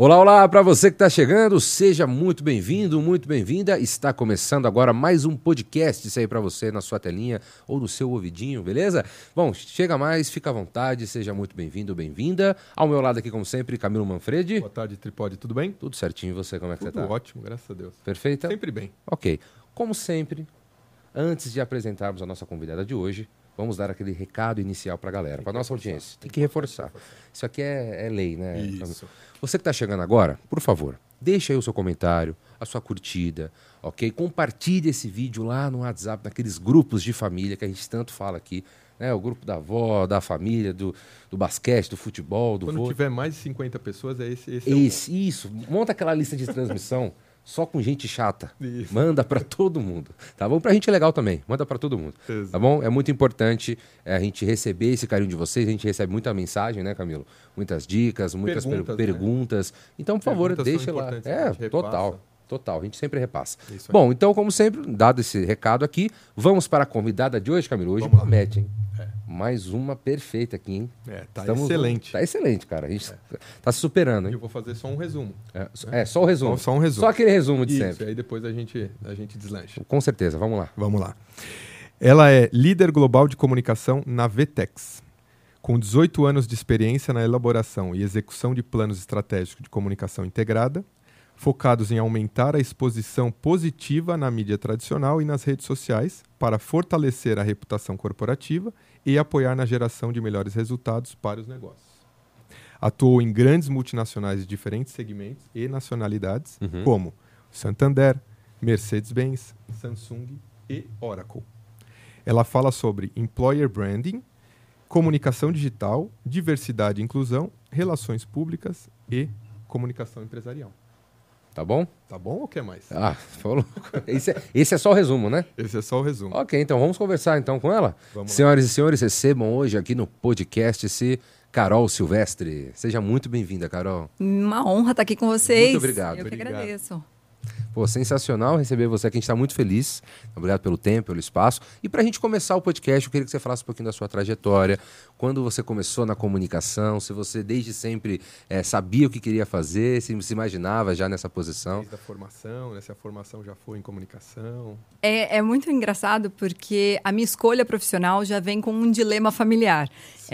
Olá, olá, para você que está chegando, seja muito bem-vindo, muito bem-vinda. Está começando agora mais um podcast, isso aí para você na sua telinha ou no seu ouvidinho, beleza? Bom, chega mais, fica à vontade, seja muito bem-vindo, bem-vinda. Ao meu lado aqui, como sempre, Camilo Manfredi. Boa tarde, Tripode, tudo bem? Tudo certinho, e você, como é que Tudo você está? ótimo, graças a Deus. Perfeita? Sempre bem. Ok. Como sempre, antes de apresentarmos a nossa convidada de hoje, vamos dar aquele recado inicial para a galera, para nossa audiência. Tem que reforçar. Isso aqui é lei, né? Isso. Você que está chegando agora, por favor, deixa aí o seu comentário, a sua curtida, ok? Compartilhe esse vídeo lá no WhatsApp, naqueles grupos de família que a gente tanto fala aqui, né? O grupo da avó, da família, do basquete, do futebol, do vôlei. Quando tiver mais de 50 pessoas, esse Isso, monta aquela lista de transmissão só com gente chata. Isso. Manda para todo mundo, tá bom? Pra gente é legal também, manda para todo mundo, Exato. tá bom? É muito importante a gente receber esse carinho de vocês, a gente recebe muita mensagem, né, Camilo? Muitas dicas, muitas perguntas. Então, por favor, deixa lá. Total, a gente sempre repassa. Bom, então, como sempre, dado esse recado aqui, vamos para a convidada de hoje, Camilo. Hoje promete, hein? Mais uma perfeita aqui, hein? Excelente. Tá excelente, cara. A gente tá se superando, hein? Eu vou fazer só um resumo. Só o resumo. Só um resumo. Só aquele resumo de Isso, sempre. aí depois a gente deslancha. Com certeza, vamos lá. Vamos lá. Ela é líder global de comunicação na Vtex. Com 18 anos de experiência na elaboração e execução de planos estratégicos de comunicação integrada, focados em aumentar a exposição positiva na mídia tradicional e nas redes sociais para fortalecer a reputação corporativa e apoiar na geração de melhores resultados para os negócios. Atuou em grandes multinacionais de diferentes segmentos e nacionalidades, como Santander, Mercedes-Benz, Samsung e Oracle. Ela fala sobre employer branding, comunicação digital, diversidade e inclusão, relações públicas e comunicação empresarial. Tá bom? Tá bom ou quer mais? Falou. Esse é só o resumo, né? Esse é só o resumo. Ok, então vamos conversar então com ela? Vamos Senhoras e senhores, recebam hoje aqui no podcast Carol Silvestre. Seja muito bem-vinda, Carol. Uma honra estar aqui com vocês. Muito obrigado. Eu que agradeço. Pô, sensacional receber você aqui, a gente está muito feliz. Obrigado pelo tempo, pelo espaço. E para a gente começar o podcast, eu queria que você falasse um pouquinho da sua trajetória, quando você começou na comunicação, se você desde sempre sabia o que queria fazer, se imaginava já nessa posição. Desde a formação, se a formação já foi em comunicação. É muito engraçado porque a minha escolha profissional já vem com um dilema familiar.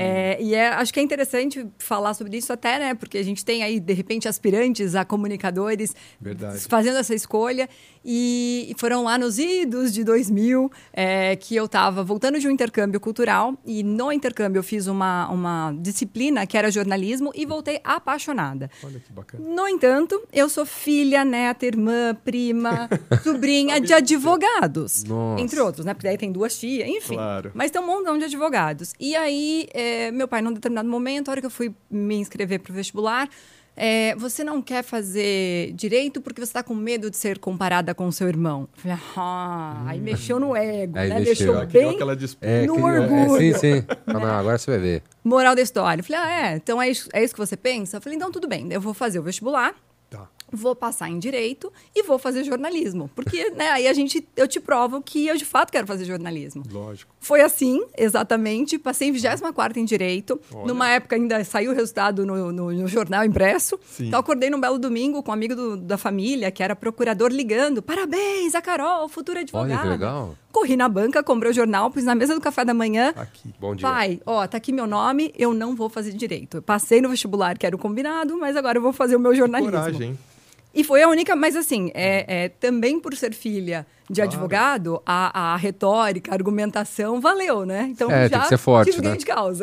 Acho que é interessante falar sobre isso até, né? Porque a gente tem aí, de repente, aspirantes a comunicadores fazendo essa escolha. E foram lá nos idos de 2000 que eu estava voltando de um intercâmbio cultural. E no intercâmbio eu fiz uma disciplina que era jornalismo e voltei apaixonada. Olha que bacana. No entanto, eu sou filha, neta, irmã, prima, sobrinha de advogados. Nossa. Entre outros, né? Porque daí tem duas tias, enfim. Claro. Mas tem um montão de advogados. E aí, meu pai, num determinado momento, a hora que eu fui me inscrever para o vestibular, você não quer fazer direito porque você está com medo de ser comparada com o seu irmão. Eu falei, aí mexeu no ego, Aí né? mexeu. Deixou bem no orgulho. Sim. Não, agora você vai ver. Moral da história. Eu falei, então é isso que você pensa? Eu falei, então tudo bem, eu vou fazer o vestibular. Vou passar em Direito e vou fazer jornalismo. Porque, né, aí eu te provo que eu, de fato, quero fazer jornalismo. Lógico. Foi assim, exatamente. Passei em 24ª em Direito. Olha. Numa época ainda saiu o resultado no jornal impresso. Sim. Então, acordei num belo domingo com um amigo da família, que era procurador, ligando. Parabéns, a Carol, futura advogada. Olha que legal. Corri na banca, comprei o jornal, pus na mesa do café da manhã. Aqui. Bom dia. Pai, tá aqui meu nome, eu não vou fazer Direito. Eu passei no vestibular, que era o combinado, mas agora eu vou fazer o meu jornalismo. Coragem, hein? E foi a única, mas assim, também por ser filha de advogado, a retórica, a argumentação valeu, né? Então tem já que ser forte, tive ganho de causa.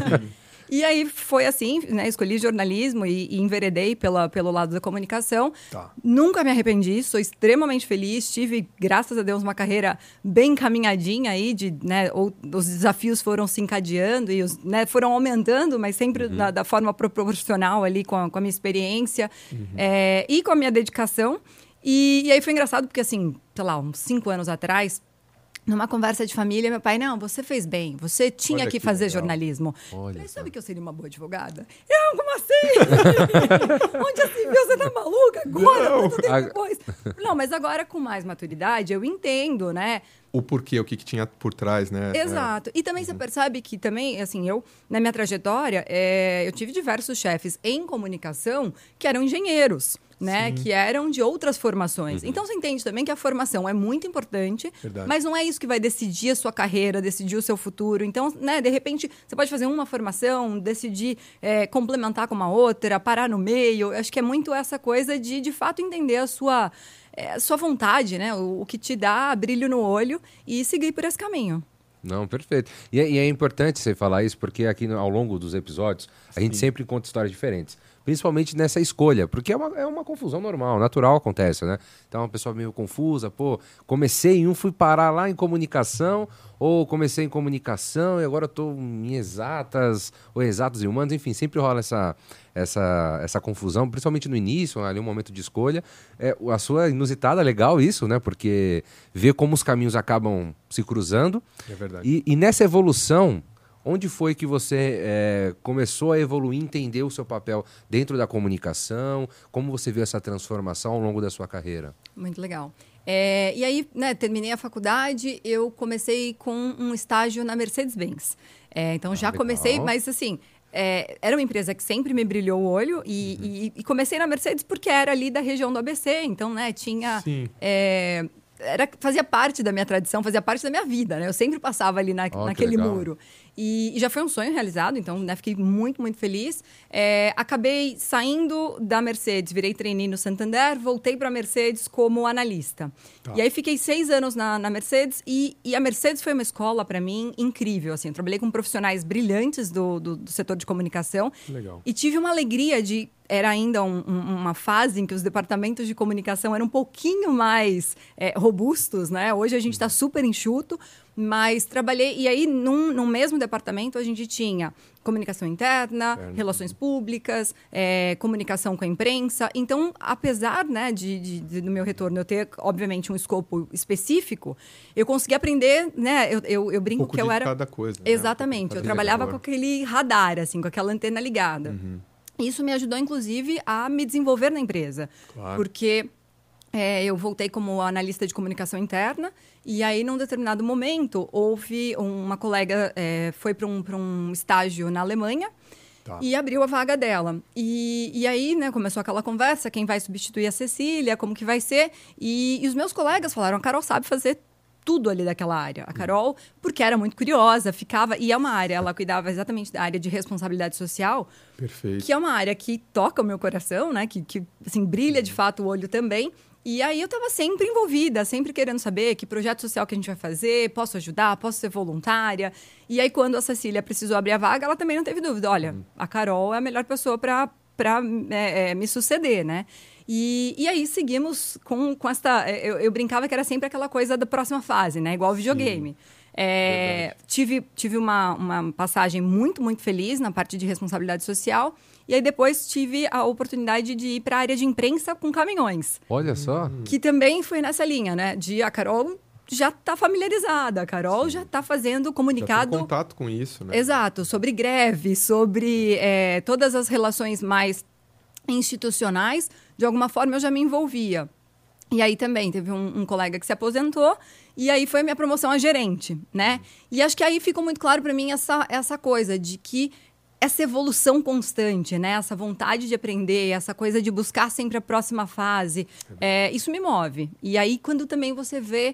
E aí foi assim, né? Escolhi jornalismo e enveredei pelo lado da comunicação. Nunca me arrependi, sou extremamente feliz. Tive, graças a Deus, uma carreira bem encaminhadinha aí, os desafios foram se encadeando e foram aumentando, mas sempre da forma proporcional ali com a minha experiência e com a minha dedicação. E aí foi engraçado porque, assim, sei lá, uns 5 anos atrás, numa conversa de família, meu pai, não, você fez bem, você tinha que fazer jornalismo. Mas sabe que eu seria uma boa advogada? Como assim? Onde já se viu? Você tá maluca? Agora? Tanto tempo depois. Não, mas agora com mais maturidade, eu entendo, né? O porquê, o que tinha por trás, né? Exato. E também você percebe que também, assim, eu, na minha trajetória, eu tive diversos chefes em comunicação que eram engenheiros, né? Que eram de outras formações. Então, você entende também que a formação é muito importante, mas não é isso que vai decidir a sua carreira, decidir o seu futuro. Então, né, de repente, você pode fazer uma formação, decidir complementar com uma outra, parar no meio. Eu acho que é muito essa coisa de fato, entender a sua vontade, né? O que te dá brilho no olho e seguir por esse caminho. Não, perfeito. E é importante você falar isso, porque aqui ao longo dos episódios, a gente sempre conta histórias diferentes. Principalmente nessa escolha, porque é uma confusão normal, natural acontece, né? Então, uma pessoa meio confusa, comecei em fui parar lá em comunicação, ou comecei em comunicação e agora estou em exatas, ou exatas e humanas, enfim, sempre rola essa confusão, principalmente no início, ali um momento de escolha. A sua inusitada, legal isso, né? Porque ver como os caminhos acabam se cruzando. É verdade. E nessa evolução, onde foi que você começou a evoluir, entender o seu papel dentro da comunicação? Como você viu essa transformação ao longo da sua carreira? Muito legal. E aí, né, terminei a faculdade, eu comecei com um estágio na Mercedes-Benz. Então, já legal. Comecei, mas assim... era uma empresa que sempre me brilhou o olho e comecei na Mercedes porque era ali da região do ABC. Então, né, tinha... fazia parte da minha tradição, fazia parte da minha vida, né? Eu sempre passava ali naquele muro. E já foi um sonho realizado, então, né, fiquei muito, muito feliz. Acabei saindo da Mercedes, virei trainee no Santander, voltei para a Mercedes como analista. E aí fiquei 6 anos na Mercedes e a Mercedes foi uma escola, para mim, incrível. Assim, eu trabalhei com profissionais brilhantes do setor de comunicação. Legal. E tive uma alegria de... Era ainda uma fase em que os departamentos de comunicação eram um pouquinho mais robustos, né? Hoje a gente está super enxuto, mas trabalhei... E aí, no mesmo departamento, a gente tinha comunicação interna, relações públicas, comunicação com a imprensa. Então, apesar, né, do meu retorno eu ter, obviamente, um escopo específico, eu consegui aprender, né? Eu brinco que eu era... cada coisa. Exatamente. Né? Eu trabalhava com aquele radar, assim, com aquela antena ligada. Isso me ajudou, inclusive, a me desenvolver na empresa. Claro. Porque eu voltei como analista de comunicação interna e aí, num determinado momento, houve uma colega foi para um estágio na Alemanha e abriu a vaga dela. E aí, né, começou aquela conversa, quem vai substituir a Cecília, como que vai ser. E os meus colegas falaram, a Carol sabe fazer tudo ali daquela área. A Carol, porque era muito curiosa, ficava... E é uma área, ela cuidava exatamente da área de responsabilidade social. Perfeito. Que é uma área que toca o meu coração, né? Que assim, brilha de fato o olho também. E aí eu estava sempre envolvida, sempre querendo saber que projeto social que a gente vai fazer, posso ajudar, posso ser voluntária. E aí, quando a Cecília precisou abrir a vaga, ela também não teve dúvida. Olha, a Carol é a melhor pessoa para me suceder, né? E aí seguimos com essa... Eu brincava que era sempre aquela coisa da próxima fase, né? Igual o videogame. Tive uma passagem muito, muito feliz na parte de responsabilidade social. E aí depois tive a oportunidade de ir para a área de imprensa com caminhões. Olha só. Que também foi nessa linha, né? A Carol já está familiarizada. A Carol já está fazendo comunicado... Já tem contato com isso, né? Exato. Sobre greve, sobre todas as relações mais institucionais. De alguma forma, eu já me envolvia. E aí também teve um colega que se aposentou e aí foi a minha promoção a gerente, né? E acho que aí ficou muito claro para mim essa coisa de que essa evolução constante, né? Essa vontade de aprender, essa coisa de buscar sempre a próxima fase, isso me move. E aí quando também você vê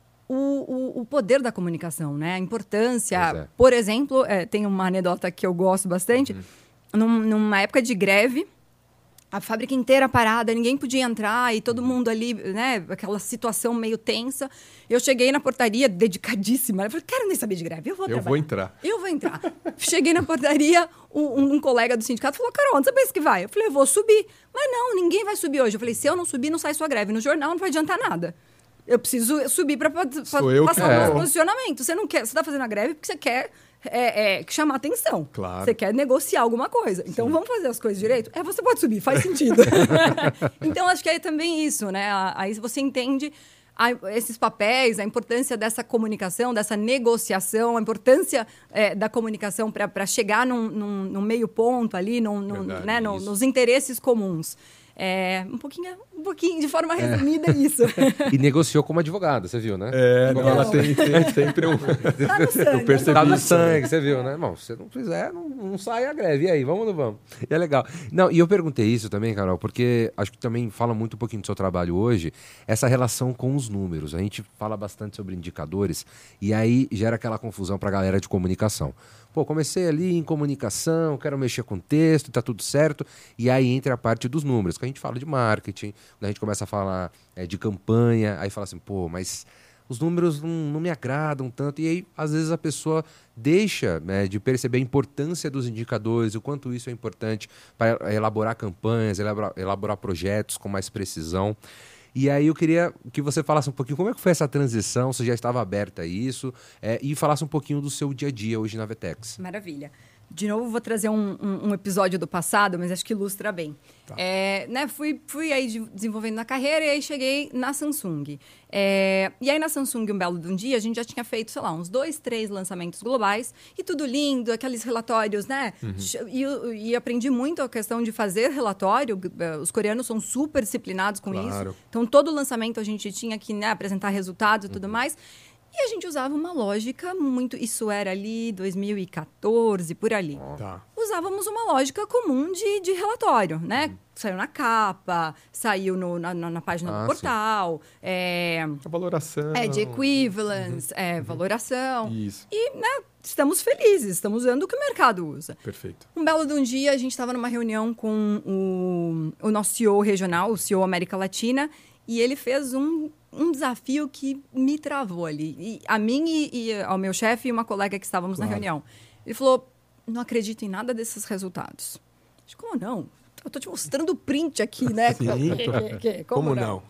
o poder da comunicação, né? A importância. Por exemplo, tem uma anedota que eu gosto bastante. Numa época de greve, a fábrica inteira parada, ninguém podia entrar e todo mundo ali, né? Aquela situação meio tensa. Eu cheguei na portaria, dedicadíssima. Eu falei, quero nem saber de greve, eu vou trabalhar. Eu vou entrar. Cheguei na portaria, um colega do sindicato falou, Carol, onde você pensa que vai? Eu falei, eu vou subir. Mas não, ninguém vai subir hoje. Eu falei, se eu não subir, não sai sua greve. No jornal não vai adiantar nada. Eu preciso subir para passar o meu posicionamento. Você não quer, você está fazendo a greve porque você quer chamar atenção. Claro. Você quer negociar alguma coisa. Então, vamos fazer as coisas direito? Você pode subir, faz sentido. Então, acho que é também isso, né? Aí você entende esses papéis, a importância dessa comunicação, dessa negociação, a importância da comunicação para chegar num meio ponto ali, né, nos interesses comuns. Um pouquinho de forma resumida isso. E negociou como advogada, você viu, né? Ela tem sempre um... Tá no sangue. Eu percebi. Tá no sangue, você viu, né? Irmão, se você não fizer, não sai a greve. E aí, vamos ou não vamos? E é legal. Não, e eu perguntei isso também, Carol, porque acho que também fala muito um pouquinho do seu trabalho hoje, essa relação com os números. A gente fala bastante sobre indicadores e aí gera aquela confusão pra galera de comunicação. Pô, comecei ali em comunicação, quero mexer com texto, tá tudo certo. E aí entra a parte dos números, que a gente fala de marketing, a gente começa a falar de campanha, aí fala assim, pô, mas os números não me agradam tanto. E aí, às vezes, a pessoa deixa, né, de perceber a importância dos indicadores, o quanto isso é importante para elaborar campanhas, elaborar projetos com mais precisão. E aí eu queria que você falasse um pouquinho como é que foi essa transição, se já estava aberta a isso, e falasse um pouquinho do seu dia a dia hoje na VTEX. Maravilha. De novo, vou trazer um episódio do passado, mas acho que ilustra bem. Tá. Fui aí desenvolvendo na carreira e aí cheguei na Samsung. E aí na Samsung, um belo de um dia, a gente já tinha feito, sei lá, uns 2, 3 lançamentos globais e tudo lindo, aqueles relatórios, né? Uhum. E aprendi muito a questão de fazer relatório. Os coreanos são super disciplinados com isso. Então, todo lançamento a gente tinha que, né, apresentar resultados e tudo mais. E a gente usava uma lógica muito... Isso era ali 2014, por ali. Tá. Usávamos uma lógica comum de relatório, né? Saiu na capa, saiu na página do portal. A valoração. De equivalence, valoração. Isso. E, né, estamos felizes, estamos usando o que o mercado usa. Perfeito. Um belo de um dia, a gente estava numa reunião com o nosso CEO regional, o CEO América Latina, e ele fez um desafio que me travou ali. A mim e ao meu chefe e uma colega que estávamos na reunião. Ele falou, não acredito em nada desses resultados. Como não? Eu estou te mostrando o print aqui, né? Sim. Como não?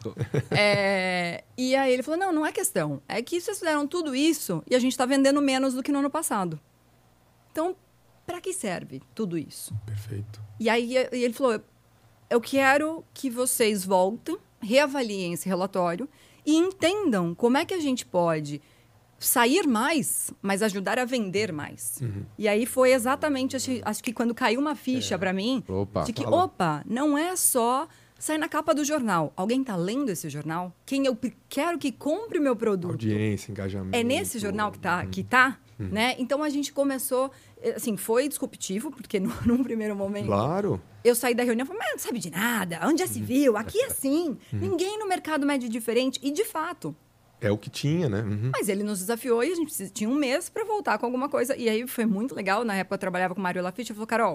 E aí ele falou, não é questão. É que vocês fizeram tudo isso e a gente está vendendo menos do que no ano passado. Então, para que serve tudo isso? Perfeito. E aí ele falou, eu quero que vocês voltem, reavaliem esse relatório e entendam como é que a gente pode sair mais, mas ajudar a vender mais. Uhum. E aí foi exatamente, acho que quando caiu uma ficha para mim, de que, não é só sair na capa do jornal. Alguém está lendo esse jornal? Quem eu quero que compre o meu produto? Audiência, engajamento. É nesse jornal que tá, né? Então, a gente começou... Assim, foi disruptivo, porque num primeiro momento... Claro. Eu saí da reunião e falei, mas não sabe de nada, onde já se viu? Aqui é assim. Ninguém no mercado mede diferente. E, de fato... É o que tinha, né? Uhum. Mas ele nos desafiou e a gente tinha um mês para voltar com alguma coisa. E aí foi muito legal. Na época eu trabalhava com o Mário Lafitte. Ele falou, Carol,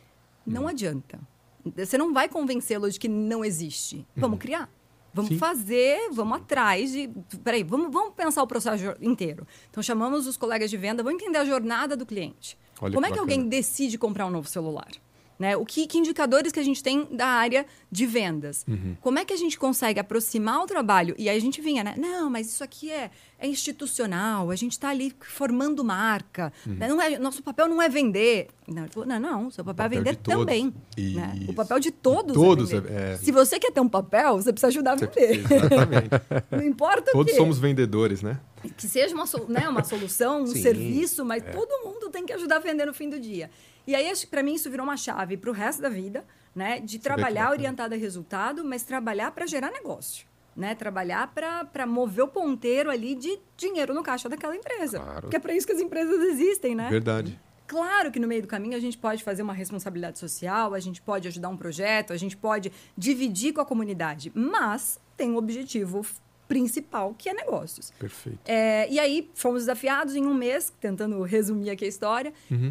não adianta. Você não vai convencê-lo de que não existe. Vamos criar. Vamos fazer, vamos atrás de... Peraí, vamos pensar o processo inteiro. Então, chamamos os colegas de venda, vamos entender a jornada do cliente. Olha como que é que alguém decide comprar um novo celular? Né? Que indicadores que a gente tem da área de vendas? Como é que a gente consegue aproximar o trabalho? E aí a gente vinha, né? Não, mas isso aqui é institucional, a gente está ali formando marca. Né? Nosso papel não é vender. Não, ele falou, não, seu papel é vender também. Né? O papel de todos é vender. Se você quer ter um papel, você precisa ajudar a vender. Exatamente. Não importa o quê. Todos somos vendedores, né? Que seja uma solução, um serviço, mas todo mundo tem que ajudar a vender no fim do dia. E aí, para mim, isso virou uma chave para o resto da vida, né? De trabalhar orientado a resultado, mas trabalhar para gerar negócio. Né? Trabalhar para mover o ponteiro ali de dinheiro no caixa daquela empresa. Claro. Porque é para isso que as empresas existem, né? Verdade. Claro que no meio do caminho a gente pode fazer uma responsabilidade social, a gente pode ajudar um projeto, a gente pode dividir com a comunidade, mas tem um objetivo principal, que é negócios. Perfeito. E aí, fomos desafiados em um mês, tentando resumir aqui a história,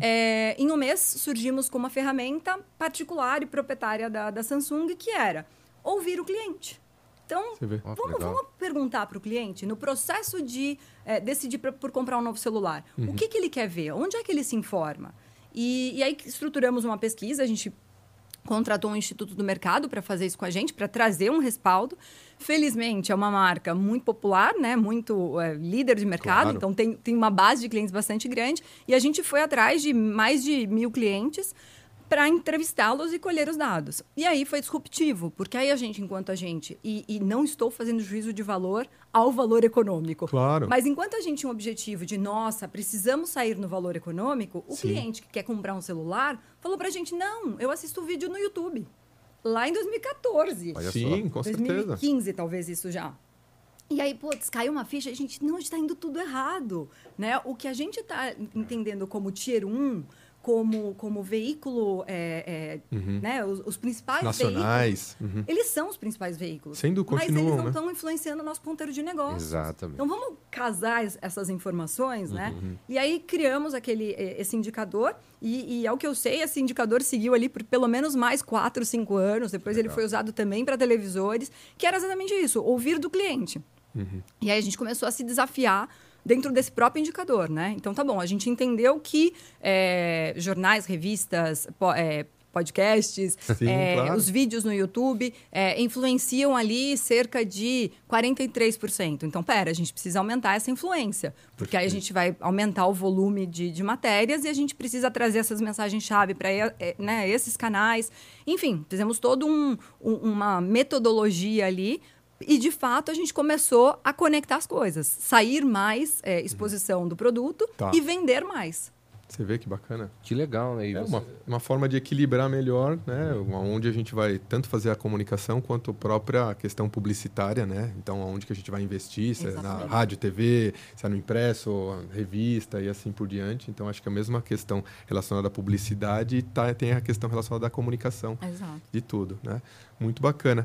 em um mês surgimos com uma ferramenta particular e proprietária da Samsung, que era ouvir o cliente. Então, vamos perguntar para o cliente, no processo de decidir por comprar um novo celular, o que ele quer ver? Onde é que ele se informa? E aí, estruturamos uma pesquisa, a gente contratou um instituto do mercado para fazer isso com a gente, para trazer um respaldo. Felizmente, é uma marca muito popular, né? Muito líder de mercado, então tem uma base de clientes bastante grande. E a gente foi atrás de mais de 1.000 clientes para entrevistá-los e colher os dados. E aí foi disruptivo, porque aí enquanto a gente... E não estou fazendo juízo de valor ao valor econômico. Claro. Mas enquanto a gente tinha um objetivo de, nossa, precisamos sair no valor econômico, o Sim. cliente que quer comprar um celular falou para a gente, não, eu assisto o vídeo no YouTube. Lá em 2014. Olha Sim, com 2015, certeza. talvez isso já. E aí, caiu uma ficha, a gente, não, está indo tudo errado. Né? O que a gente está entendendo como Tier 1... Como veículo, né? Os principais nacionais, veículos, eles são os principais veículos. Sendo continuam, mas eles não né? estão influenciando o nosso ponteiro de negócios. Exatamente. Então, vamos casar essas informações, né? E aí, criamos esse indicador. E, ao que eu sei, esse indicador seguiu ali por pelo menos mais 4, 5 anos. Depois ele foi usado também para televisores, que era exatamente isso, ouvir do cliente. E aí, a gente começou a se desafiar dentro desse próprio indicador, né? Então, tá bom, a gente entendeu que jornais, revistas, podcasts, Sim, claro. os vídeos no YouTube influenciam ali cerca de 43%. Então, a gente precisa aumentar essa influência, porque aí a gente vai aumentar o volume de matérias e a gente precisa trazer essas mensagens-chave para esses canais. Enfim, fizemos toda uma metodologia ali. E, de fato, a gente começou a conectar as coisas. Sair mais exposição do produto e vender mais. Você vê que bacana? Que legal, né? Uma forma de equilibrar melhor, né? Onde a gente vai tanto fazer a comunicação quanto a própria questão publicitária, né? Então, onde que a gente vai investir, se é na rádio, TV, se é no impresso, revista e assim por diante. Então, acho que a mesma questão relacionada à publicidade tem a questão relacionada à comunicação. Exato. De tudo, né? Muito bacana.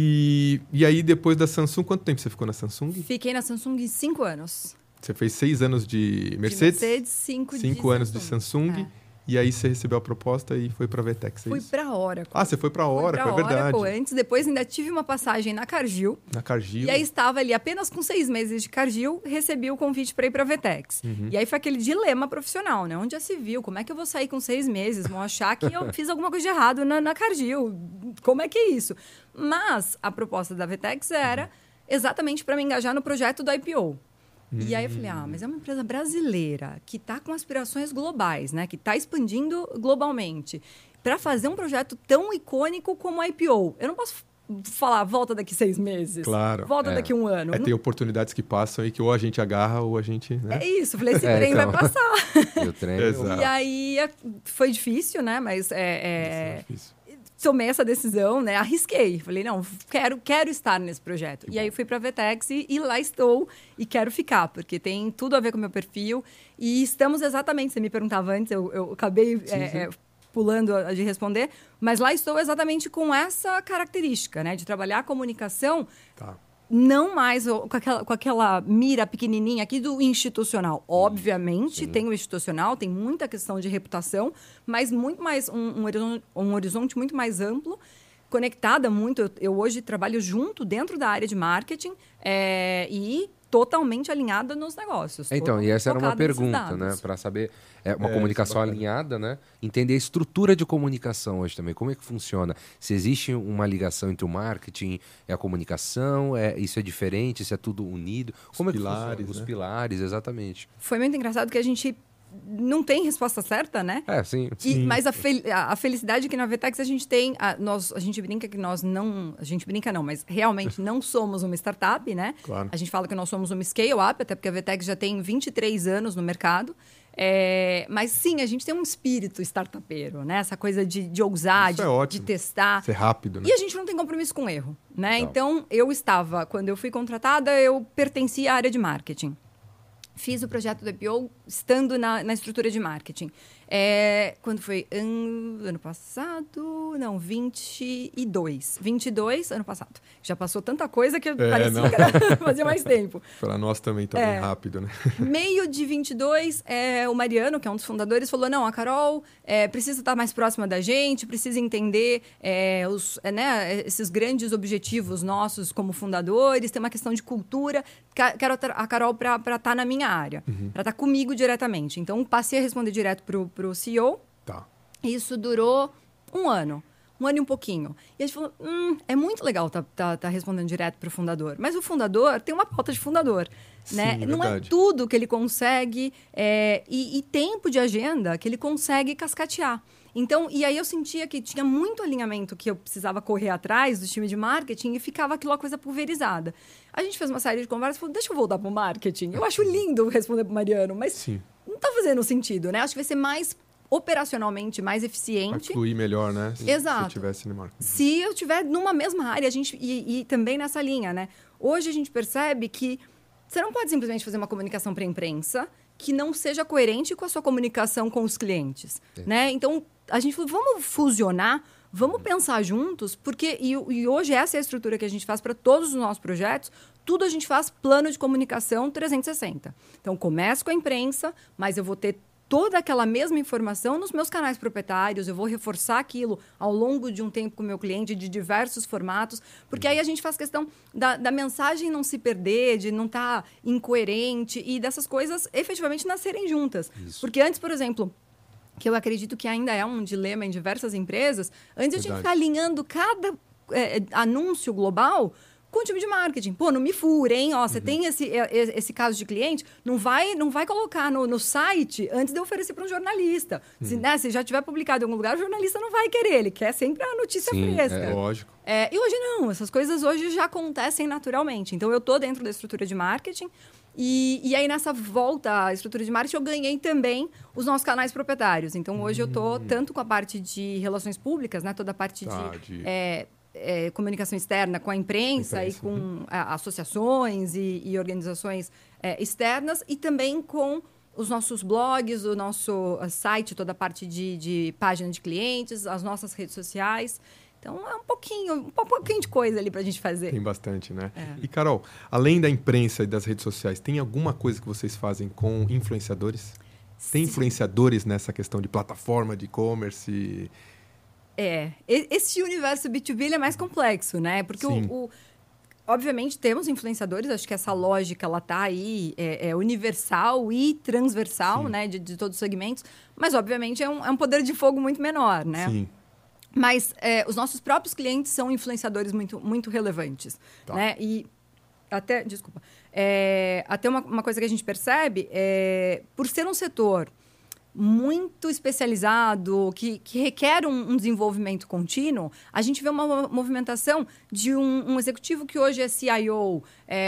E aí, depois da Samsung, quanto tempo você ficou na Samsung? Fiquei na Samsung 5 anos. Você fez 6 anos de Mercedes? De Mercedes, 5 anos de Samsung. E aí você recebeu a proposta e foi para a VTEX, Fui para a Oracle. Você foi para a Oracle, é verdade. Antes, depois ainda tive uma passagem na Cargill. Na Cargill. E aí estava ali apenas com 6 meses de Cargill, recebi o convite para ir para a VTEX. E aí foi aquele dilema profissional, né? Onde já se viu? Como é que eu vou sair com 6 meses? Vão achar que eu fiz alguma coisa de errado na Cargill. Como é que é isso? Mas a proposta da VTEX era exatamente para me engajar no projeto do IPO. E aí eu falei, mas é uma empresa brasileira que está com aspirações globais, né? Que está expandindo globalmente. Para fazer um projeto tão icônico como a IPO, eu não posso falar, volta daqui 6 meses. Claro. Volta daqui 1 ano. Tem oportunidades que passam e que ou a gente agarra ou a gente... Né? É isso. Falei, esse trem vai passar. O trem. E aí foi difícil, né? Mas é difícil. Tomei essa decisão, né? Arrisquei. Falei, não, quero estar nesse projeto. E aí fui para a VTEX e lá estou e quero ficar, porque tem tudo a ver com o meu perfil. E estamos exatamente, você me perguntava antes, eu acabei pulando de responder, mas lá estou exatamente com essa característica, né? De trabalhar a comunicação... Não mais com aquela mira pequenininha aqui do institucional. Obviamente, tem o institucional, tem muita questão de reputação, mas muito mais um horizonte muito mais amplo, conectada muito. Eu hoje trabalho junto dentro da área de marketing e totalmente alinhada nos negócios. Então, e essa era uma pergunta, né? Para saber, uma comunicação alinhada, né? Entender a estrutura de comunicação hoje também. Como é que funciona? Se existe uma ligação entre o marketing e a comunicação, isso é diferente, isso é tudo unido? Como Os pilares, é que funciona? Os pilares, exatamente. Foi muito engraçado que a gente não tem resposta certa, né? Sim. Mas a felicidade é que na VTEX a gente tem... A gente brinca que nós não... A gente brinca não, mas realmente não somos uma startup, né? Claro. A gente fala que nós somos uma scale-up, até porque a VTEX já tem 23 anos no mercado. Mas sim, a gente tem um espírito startupeiro, né? Essa coisa de ousar, de testar. Ser rápido, né? E a gente não tem compromisso com erro, né? Então, quando eu fui contratada, eu pertencia à área de marketing. Fiz o projeto do IPO estando na estrutura de marketing. Quando foi? Ano passado? Não, 22. 22, ano passado. Já passou tanta coisa que parecia que fazia mais tempo. Para nós também tá bem rápido, né? Meio de 22, o Mariano, que é um dos fundadores, falou, não, a Carol precisa estar mais próxima da gente, precisa entender esses grandes objetivos nossos como fundadores, tem uma questão de cultura. Quero a Carol para estar na minha área, para estar comigo diretamente. Então, passei a responder direto para o CEO. Isso durou 1 ano. 1 ano e um pouquinho. E a gente falou, é muito legal tá respondendo direto para o fundador. Mas o fundador tem uma pauta de fundador. Sim, né? Não é verdade. tudo que ele consegue e tempo de agenda que ele consegue cascatear. Então, e aí eu sentia que tinha muito alinhamento que eu precisava correr atrás do time de marketing e ficava aquela coisa pulverizada. A gente fez uma série de conversas e falou, deixa eu voltar para o marketing. Eu acho lindo responder para o Mariano, mas Sim. não está fazendo sentido, né? Acho que vai ser mais operacionalmente mais eficiente. Vai fluir melhor, né? Exato. Se eu tivesse no marketing. Se eu estiver numa mesma área, e também nessa linha, né? Hoje a gente percebe que você não pode simplesmente fazer uma comunicação para a imprensa que não seja coerente com a sua comunicação com os clientes, né? Então, a gente falou, vamos fusionar, vamos pensar juntos, porque... E hoje essa é a estrutura que a gente faz para todos os nossos projetos. Tudo a gente faz plano de comunicação 360. Então, começo com a imprensa, mas eu vou ter toda aquela mesma informação nos meus canais proprietários, eu vou reforçar aquilo ao longo de um tempo com o meu cliente, de diversos formatos, porque aí a gente faz questão da mensagem não se perder, de não estar incoerente e dessas coisas efetivamente nascerem juntas. Isso. Porque antes, por exemplo, que eu acredito que ainda é um dilema em diversas empresas, antes eu tinha que ficar alinhando cada anúncio global com o time de marketing. Pô, não me fure, hein? Ó, você tem esse caso de cliente, não vai colocar no site antes de oferecer para um jornalista. Se já tiver publicado em algum lugar, o jornalista não vai querer. Ele quer sempre a notícia fresca. É lógico. E hoje não. Essas coisas hoje já acontecem naturalmente. Então, eu estou dentro da estrutura de marketing e aí, nessa volta à estrutura de marketing, eu ganhei também os nossos canais proprietários. Então, hoje eu estou tanto com a parte de relações públicas, né? Toda a parte comunicação externa com a imprensa e com associações e organizações externas e também com os nossos blogs, o nosso site, toda a parte de página de clientes, as nossas redes sociais. Então, é um pouquinho de coisa ali para a gente fazer. Tem bastante, né? E, Carol, além da imprensa e das redes sociais, tem alguma coisa que vocês fazem com influenciadores? Tem influenciadores nessa questão de plataforma, de e-commerce? Esse universo B2B é mais complexo, né? Porque obviamente temos influenciadores, acho que essa lógica ela tá aí, é universal e transversal, né? De todos os segmentos, mas obviamente é um poder de fogo muito menor, né? Sim. Mas os nossos próprios clientes são influenciadores muito, muito relevantes, né? E até, desculpa, até uma coisa que a gente percebe, por ser um setor muito especializado, que requer um desenvolvimento contínuo, a gente vê uma movimentação de um executivo que hoje é CIO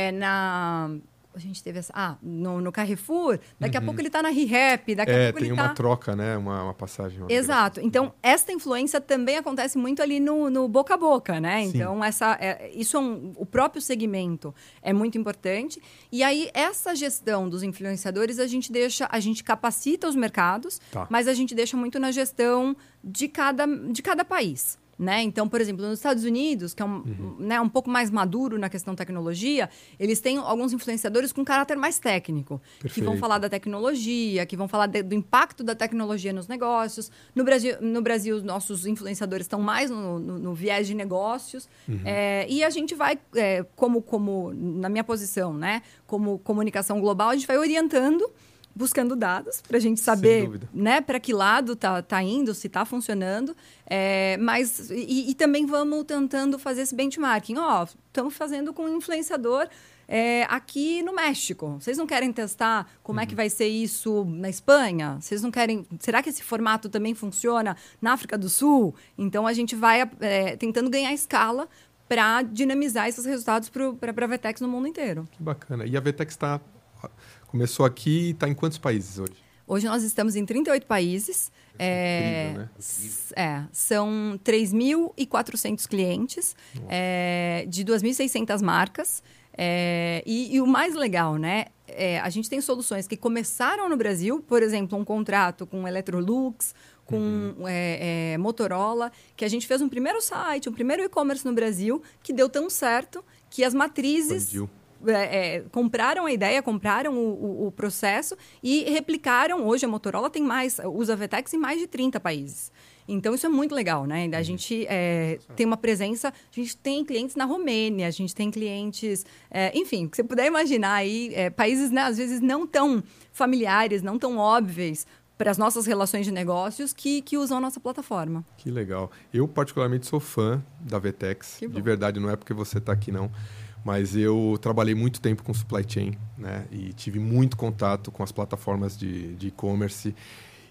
a gente teve no Carrefour, daqui a pouco ele está na ReHap, daqui a pouco ele tem uma troca, né? Uma passagem. Exato. Então, esta influência também acontece muito ali no boca a boca, né? Sim. Então, isso o próprio segmento é muito importante. E aí, essa gestão dos influenciadores, a gente capacita os mercados, mas a gente deixa muito na gestão de cada país. Né? Então, por exemplo, nos Estados Unidos, que é um pouco mais maduro na questão tecnologia, eles têm alguns influenciadores com caráter mais técnico, que vão falar da tecnologia, que vão falar do impacto da tecnologia nos negócios. No Brasil, os nossos influenciadores estão mais no viés de negócios. E a gente vai, como na minha posição, né? Como comunicação global, a gente vai orientando, buscando dados para a gente saber, né, para que lado tá indo, se está funcionando, mas e também vamos tentando fazer esse benchmarking. Estamos fazendo com um influenciador aqui no México. Vocês não querem testar como é que vai ser isso na Espanha? Vocês não querem? Será que esse formato também funciona na África do Sul? Então a gente vai tentando ganhar escala para dinamizar esses resultados para a VTEX no mundo inteiro. Que bacana. E a VTEX começou aqui e está em quantos países hoje? Hoje nós estamos em 38 países. Incrível, né? São 3.400 clientes, de 2.600 marcas. E o mais legal, né? A gente tem soluções que começaram no Brasil, por exemplo, um contrato com Electrolux, com Motorola, que a gente fez um primeiro site, um primeiro e-commerce no Brasil, que deu tão certo que as matrizes... compraram a ideia, compraram o processo e replicaram. Hoje a Motorola usa a VTEX em mais de 30 países. Então, isso é muito legal, né? A gente tem uma presença... A gente tem clientes na Romênia, a gente tem clientes... enfim, que você puder imaginar aí, países, né, às vezes, não tão familiares, não tão óbvios para as nossas relações de negócios que usam a nossa plataforma. Que legal. Eu, particularmente, sou fã da VTEX. De verdade, não é porque você está aqui, não. Mas eu trabalhei muito tempo com supply chain, né? E tive muito contato com as plataformas de e-commerce.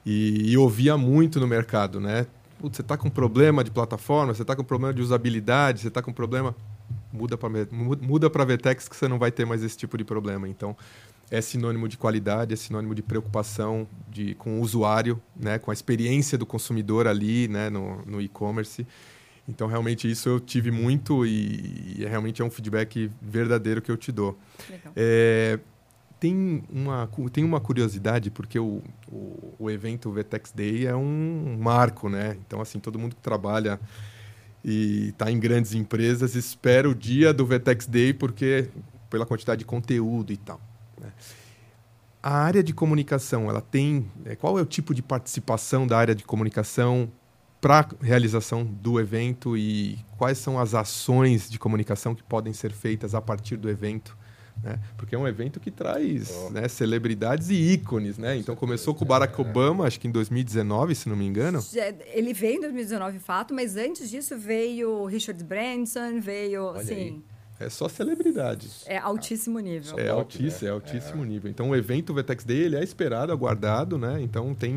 E ouvia muito no mercado, né? Putz, você está com problema de plataforma, você está com problema de usabilidade, você está com problema... Muda para a VTEX que você não vai ter mais esse tipo de problema. Então, é sinônimo de qualidade, é sinônimo de preocupação com o usuário, né? Com a experiência do consumidor ali, né? No e-commerce. Então, realmente, isso eu tive muito e realmente é um feedback verdadeiro que eu te dou. Legal. Tem uma curiosidade, porque o evento VTEX Day é um marco, né? Então, assim, todo mundo que trabalha e está em grandes empresas espera o dia do VTEX Day porque pela quantidade de conteúdo e tal, né? A área de comunicação, ela tem... Qual é o tipo de participação da área de comunicação para a realização do evento e quais são as ações de comunicação que podem ser feitas a partir do evento? Né? Porque é um evento que traz né, celebridades e ícones, né? Então começou com o Barack Obama, acho que em 2019, se não me engano. Ele veio em 2019, fato, mas antes disso veio Richard Branson, veio, assim... É só celebridade. É altíssimo nível. É altíssimo nível. Então o evento VTEX Day ele é esperado, aguardado, né? Então tem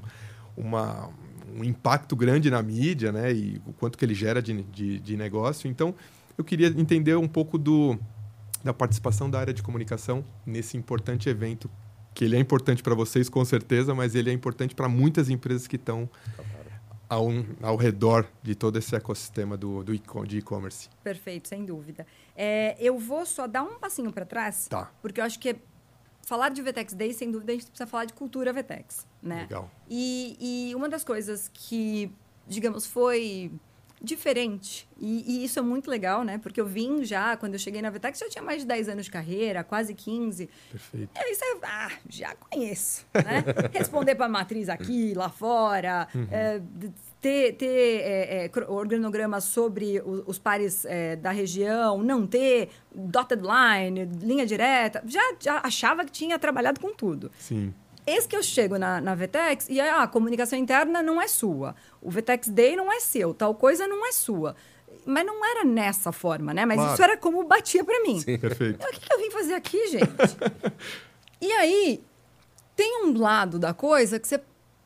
um impacto grande na mídia, né? E o quanto que ele gera de negócio. Então eu queria entender um pouco da participação da área de comunicação nesse importante evento, que ele é importante para vocês, com certeza, mas ele é importante para muitas empresas que estão ao redor de todo esse ecossistema de e-commerce. Perfeito, sem dúvida. Eu vou só dar um passinho para trás, porque eu acho que falar de VTEX Day, sem dúvida, a gente precisa falar de cultura VTEX, né? Legal. E uma das coisas que, digamos, foi... diferente. E isso é muito legal, né? Porque eu vim já, quando eu cheguei na VTEX, já tinha mais de 10 anos de carreira, quase 15. Perfeito. Isso já conheço, né? Responder para a matriz aqui, lá fora, ter organogramas sobre os pares da região, não ter dotted line, linha direta. Já achava que tinha trabalhado com tudo. Sim. Eis que eu chego na VTEX e a comunicação interna não é sua. O VTEX Day não é seu. Tal coisa não é sua. Mas não era nessa forma, né? Mas claro. Isso era como batia para mim. Sim, perfeito. O que eu vim fazer aqui, gente? E aí, tem um lado da coisa que você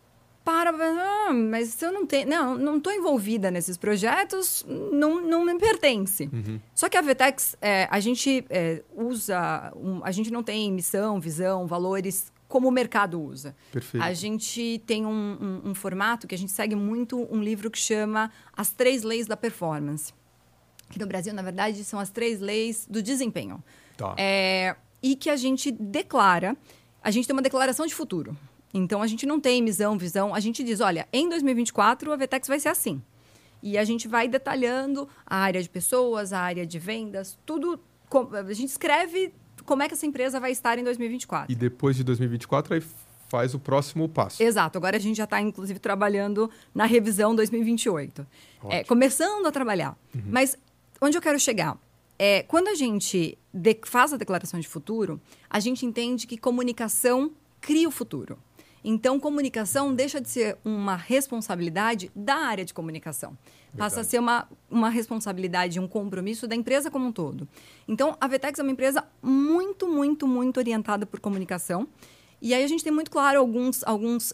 mas se eu não tenho... Não estou envolvida nesses projetos, não me pertence. Só que a VTEX, a gente usa... a gente não tem missão, visão, valores... como o mercado usa. Perfeito. A gente tem um formato que a gente segue muito um livro que chama As 3 Leis da Performance. Que no Brasil, na verdade, são as 3 leis do desempenho. Tá. E que a gente declara... A gente tem uma declaração de futuro. Então, a gente não tem missão, visão. A gente diz, olha, em 2024, a VTEX vai ser assim. E a gente vai detalhando a área de pessoas, a área de vendas, tudo... A gente escreve... como é que essa empresa vai estar em 2024. E depois de 2024, aí faz o próximo passo. Exato. Agora a gente já está, inclusive, trabalhando na revisão 2028. Começando a trabalhar. Mas onde eu quero chegar? Quando a gente faz a declaração de futuro, a gente entende que comunicação cria o futuro. Então, comunicação deixa de ser uma responsabilidade da área de comunicação. Passa a ser uma responsabilidade, um compromisso da empresa como um todo. Então, a VTEX é uma empresa muito, muito, muito orientada por comunicação. E aí a gente tem muito claro alguns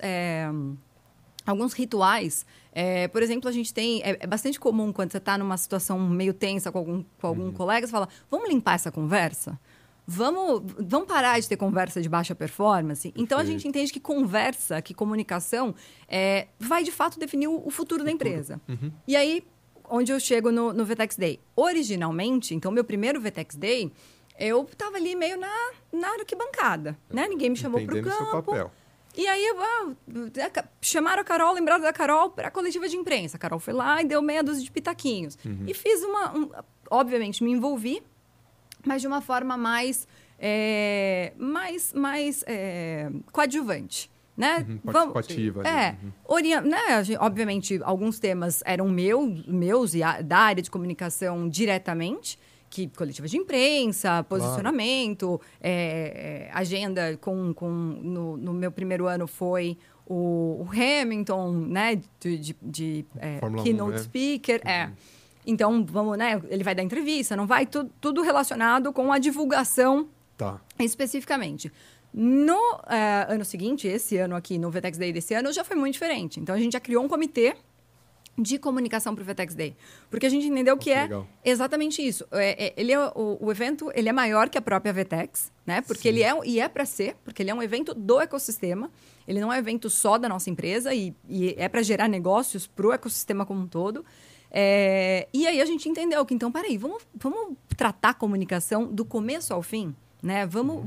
rituais. Por exemplo, a gente tem... É bastante comum quando você está numa situação meio tensa com algum colega, você fala, vamos limpar essa conversa? Vamos parar de ter conversa de baixa performance? Perfeito. Então, a gente entende que conversa, que comunicação, vai, de fato, definir o futuro da empresa. E aí, onde eu chego no VTEX Day? Originalmente, então, meu primeiro VTEX Day, eu estava ali meio na arquibancada, né? Ninguém me chamou para o campo. Seu papel. E aí, chamaram a Carol, lembraram da Carol para a coletiva de imprensa. A Carol foi lá e deu meia dúzia de pitaquinhos. E fiz obviamente, me envolvi, mas de uma forma mais coadjuvante, né? Participativa. Obviamente, alguns temas eram meus e da área de comunicação diretamente, que coletiva de imprensa, posicionamento, agenda no meu primeiro ano foi o Hamilton, né? De keynote speaker. Então, vamos, né? Ele vai dar entrevista, não vai? Tudo relacionado com a divulgação especificamente. No ano seguinte, esse ano aqui, no VTEX Day desse ano, já foi muito diferente. Então, a gente já criou um comitê de comunicação para o VTEX Day. Porque a gente entendeu que é legal. Exatamente isso. O evento ele é maior que a própria VTEX, né? Porque ele é para ser, porque ele é um evento do ecossistema. Ele não é um evento só da nossa empresa e é para gerar negócios para o ecossistema como um todo. E aí a gente entendeu que, então, peraí, vamos tratar a comunicação do começo ao fim, né? Vamos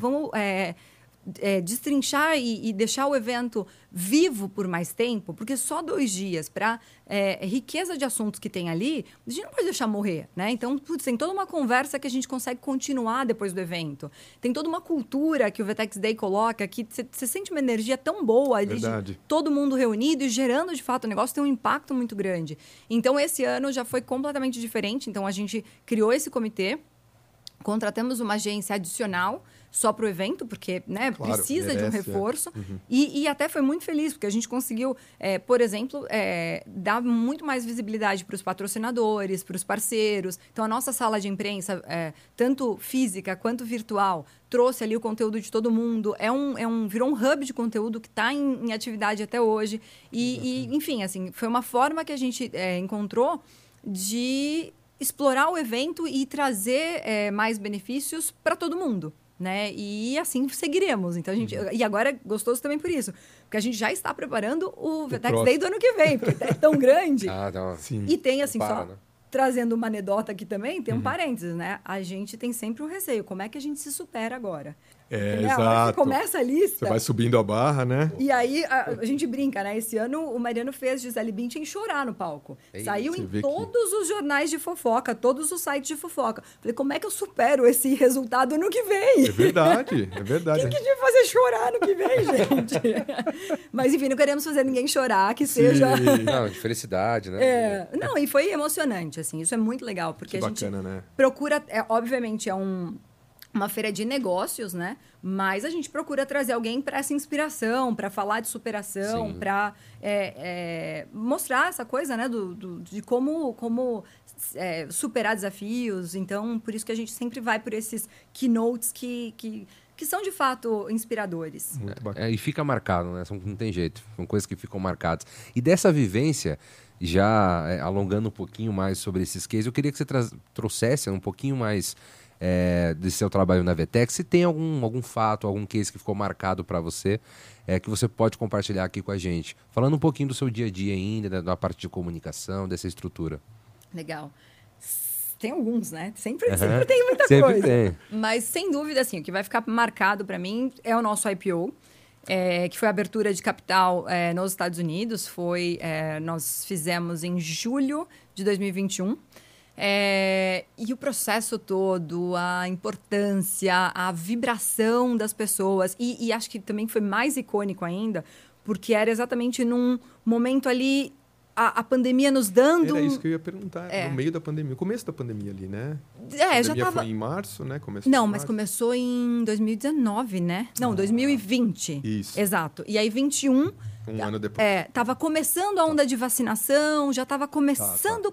destrinchar e deixar o evento vivo por mais tempo, porque só 2 dias para riqueza de assuntos que tem ali, a gente não pode deixar morrer, né? Então, tem toda uma conversa que a gente consegue continuar depois do evento. Tem toda uma cultura que o VTEX Day coloca, que você sente uma energia tão boa ali, de todo mundo reunido e gerando, de fato, o negócio tem um impacto muito grande. Então, esse ano já foi completamente diferente. Então, a gente criou esse comitê, contratamos uma agência adicional só para o evento, porque, né, claro, precisa de um reforço. E até foi muito feliz, porque a gente conseguiu, por exemplo, dar muito mais visibilidade para os patrocinadores, para os parceiros. Então, a nossa sala de imprensa, tanto física quanto virtual, trouxe ali o conteúdo de todo mundo. Virou um hub de conteúdo que está em atividade até hoje. Enfim, assim, foi uma forma que a gente encontrou de explorar o evento e trazer mais benefícios para todo mundo. Né? E assim seguiremos. Então, e agora é gostoso também por isso. Porque a gente já está preparando o VTEX Day do ano que vem, porque é tão grande. E tem, assim, trazendo uma anedota aqui também, tem um parênteses, né? A gente tem sempre um receio. Como é que a gente se supera agora? Exato. Você começa a lista... Você vai subindo a barra, né? E aí, a gente brinca, né? Esse ano, o Mariano fez Gisele Bündchen chorar no palco. Saiu em todos os jornais de fofoca, todos os sites de fofoca. Falei, como é que eu supero esse resultado no que vem? É verdade, é verdade. Quem que devia fazer chorar no que vem, gente? Mas, enfim, não queremos fazer ninguém chorar, que seja... Não, de felicidade, né? Não, e foi emocionante, assim. Isso é muito legal, porque que a gente bacana, né? procura... obviamente, uma feira de negócios, né? Mas a gente procura trazer alguém para essa inspiração, para falar de superação, para mostrar essa coisa, né? De como superar desafios. Então, por isso que a gente sempre vai por esses keynotes que são, de fato, inspiradores. Muito bacana. E fica marcado, né? Não tem jeito. São coisas que ficam marcadas. E dessa vivência, já alongando um pouquinho mais sobre esses cases, eu queria que você trouxesse um pouquinho mais... desse seu trabalho na VTEX, se tem algum fato, algum case que ficou marcado para você, que você pode compartilhar aqui com a gente. Falando um pouquinho do seu dia a dia ainda, da parte de comunicação, dessa estrutura. Legal. Tem alguns, né? Sempre tem muita coisa. Tem. Mas, sem dúvida, assim, o que vai ficar marcado para mim é o nosso IPO, que foi a abertura de capital nos Estados Unidos. Nós fizemos em julho de 2021. E o processo todo, a importância, a vibração das pessoas, e acho que também foi mais icônico ainda, porque era exatamente num momento ali, a pandemia nos dando... Era isso que eu ia perguntar, no meio da pandemia, no começo da pandemia ali, né? Já estava... foi em março, né? Mas começou em 2019, né? Não, 2020. Isso. Exato. E aí, 21... Um ano depois. Estava começando a onda de vacinação, já estava começando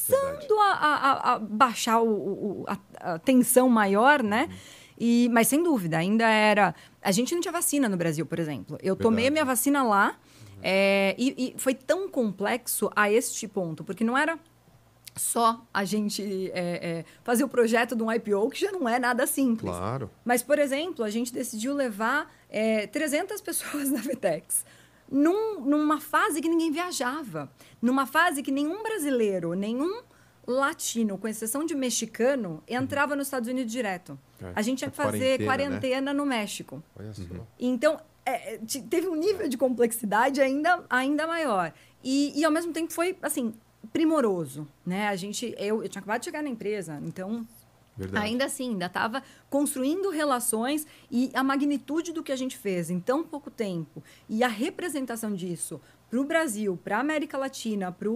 a baixar a tensão maior, né? Mas, sem dúvida, ainda era... A gente não tinha vacina no Brasil, por exemplo. Eu tomei a minha vacina lá e foi tão complexo a este ponto, porque não era só a gente fazer o projeto de um IPO, que já não é nada simples. Claro. Mas, por exemplo, a gente decidiu levar 300 pessoas na VTEX. Numa fase que ninguém viajava, numa fase que nenhum brasileiro, nenhum latino, com exceção de mexicano, entrava nos Estados Unidos direto. A gente tinha que fazer quarentena, né? No México. Olha só. Então, teve um nível de complexidade ainda maior. E, ao mesmo tempo, foi, assim, primoroso, né? Eu tinha acabado de chegar na empresa, então... Verdade. Ainda assim, ainda estava construindo relações, e a magnitude do que a gente fez em tão pouco tempo e a representação disso para o Brasil, para a América Latina, para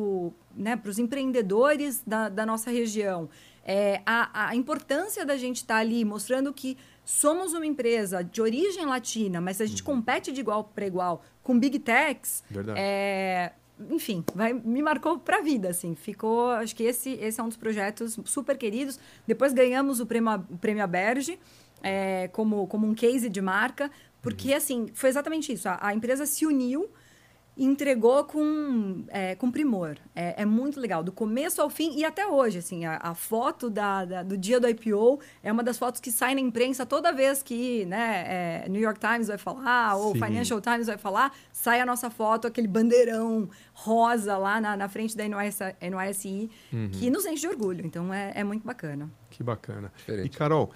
os empreendedores da nossa região, a importância da gente estar ali mostrando que somos uma empresa de origem latina, mas a gente compete de igual para igual com Big Techs. Verdade. Enfim, me marcou para a vida, assim. Ficou, acho que esse é um dos projetos super queridos. Depois ganhamos o prêmio Aberge, como um case de marca, porque, assim, foi exatamente isso. A empresa se uniu e entregou com primor. É muito legal, do começo ao fim e até hoje. Assim, a foto do dia do IPO é uma das fotos que sai na imprensa toda vez que, né, New York Times vai falar ou Financial Times vai falar, sai a nossa foto, aquele bandeirão rosa lá na frente da NYSE, que nos enche de orgulho. Então, é muito bacana. Que bacana. Diferente. E, Carol,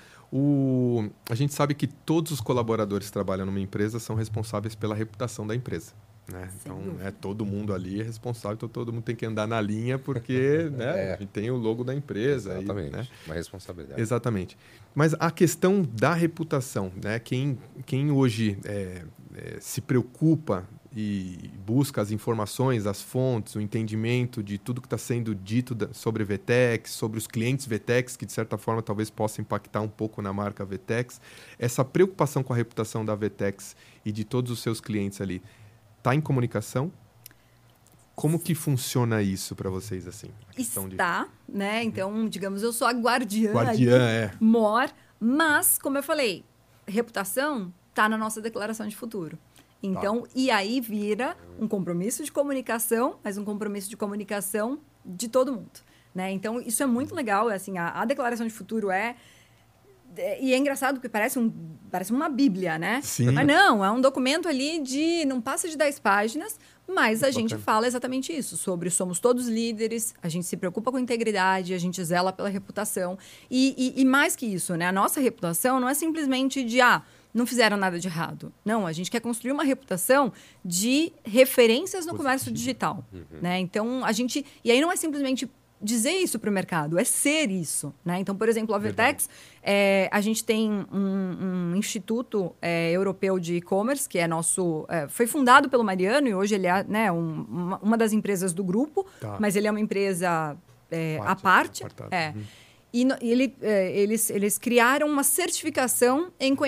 a gente sabe que todos os colaboradores que trabalham numa empresa são responsáveis pela reputação da empresa. Né? Então, todo mundo ali é responsável, então todo mundo tem que andar na linha, porque né, a gente tem o logo da empresa. Exatamente, né? Uma responsabilidade. Exatamente. Mas a questão da reputação, né? Quem hoje se preocupa e busca as informações, as fontes, o entendimento de tudo que está sendo dito sobre VTEX, sobre os clientes VTEX, que de certa forma talvez possa impactar um pouco na marca VTEX, essa preocupação com a reputação da VTEX e de todos os seus clientes ali, está em comunicação? Como que funciona isso para vocês, assim? Está, né? Então, digamos, eu sou a guardiã ali, mor, mas, como eu falei, reputação está na nossa declaração de futuro. Então, e aí vira um compromisso de comunicação, mas um compromisso de comunicação de todo mundo, né? Então, isso é muito legal, assim, a declaração de futuro e é engraçado porque parece uma bíblia, né? Sim. Mas não, é um documento ali não passa de 10 páginas, mas a gente fala exatamente isso, sobre somos todos líderes, a gente se preocupa com integridade, a gente zela pela reputação. E mais que isso, né? A nossa reputação não é simplesmente de, não fizeram nada de errado. Não, a gente quer construir uma reputação de referências no comércio digital, né? Então, e aí não é simplesmente dizer isso para o mercado, é ser isso, né? Então, por exemplo, a VTEX, a gente tem um instituto europeu de e-commerce, que é foi fundado pelo Mariano e hoje ele é, né, uma das empresas do grupo, mas ele é uma empresa à parte. E eles criaram uma certificação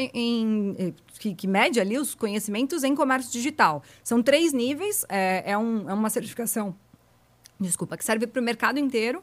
que mede ali os conhecimentos em comércio digital. São 3 níveis, é uma certificação que serve para o mercado inteiro,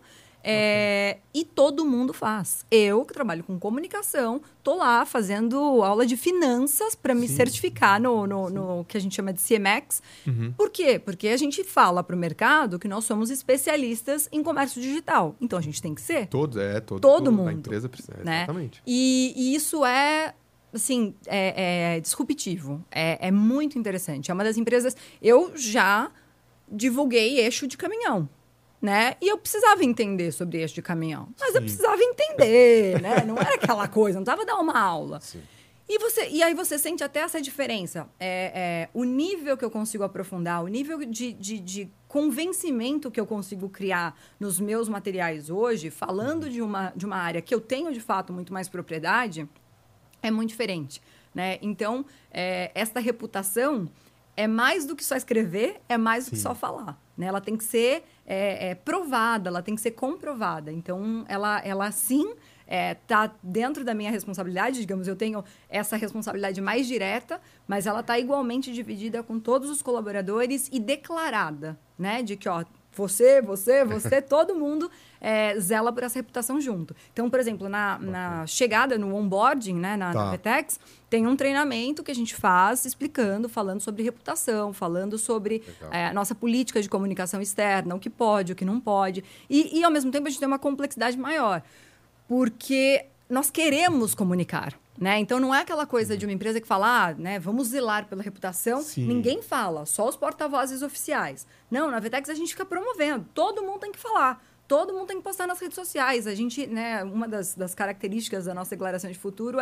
e todo mundo faz. Eu, que trabalho com comunicação, estou lá fazendo aula de finanças para me certificar no que a gente chama de CMX. Por quê? Porque a gente fala para o mercado que nós somos especialistas em comércio digital. Então, a gente tem que ser. Todo mundo. A empresa precisa, né? Exatamente. E isso assim, disruptivo. É muito interessante. É uma das empresas... Eu já divulguei eixo de caminhão, né? E eu precisava entender sobre eixo de caminhão. Mas eu precisava entender, né? Não era aquela coisa, não precisava dar uma aula. Sim. E aí você sente até essa diferença. O nível que eu consigo aprofundar, o nível de convencimento que eu consigo criar nos meus materiais hoje, falando de uma área que eu tenho, de fato, muito mais propriedade, é muito diferente, né? Então, esta reputação... é mais do que só escrever, é mais do que só falar, né? Ela tem que ser provada, ela tem que ser comprovada. Então, ela sim está dentro da minha responsabilidade. Digamos, eu tenho essa responsabilidade mais direta, mas ela está igualmente dividida com todos os colaboradores e declarada, né? De que, você, todo mundo zela por essa reputação junto. Então, por exemplo, na chegada, no onboarding, né, na VTEX, tem um treinamento que a gente faz falando sobre reputação, falando sobre a nossa política de comunicação externa, o que pode, o que não pode. E, ao mesmo tempo, a gente tem uma complexidade maior, porque nós queremos comunicar. Né? Então, não é aquela coisa de uma empresa que fala, né, vamos zelar pela reputação. Ninguém fala, só os porta-vozes oficiais. Não, na VTEX a gente fica promovendo. Todo mundo tem que falar. Todo mundo tem que postar nas redes sociais. A gente, né, uma das características da nossa declaração de futuro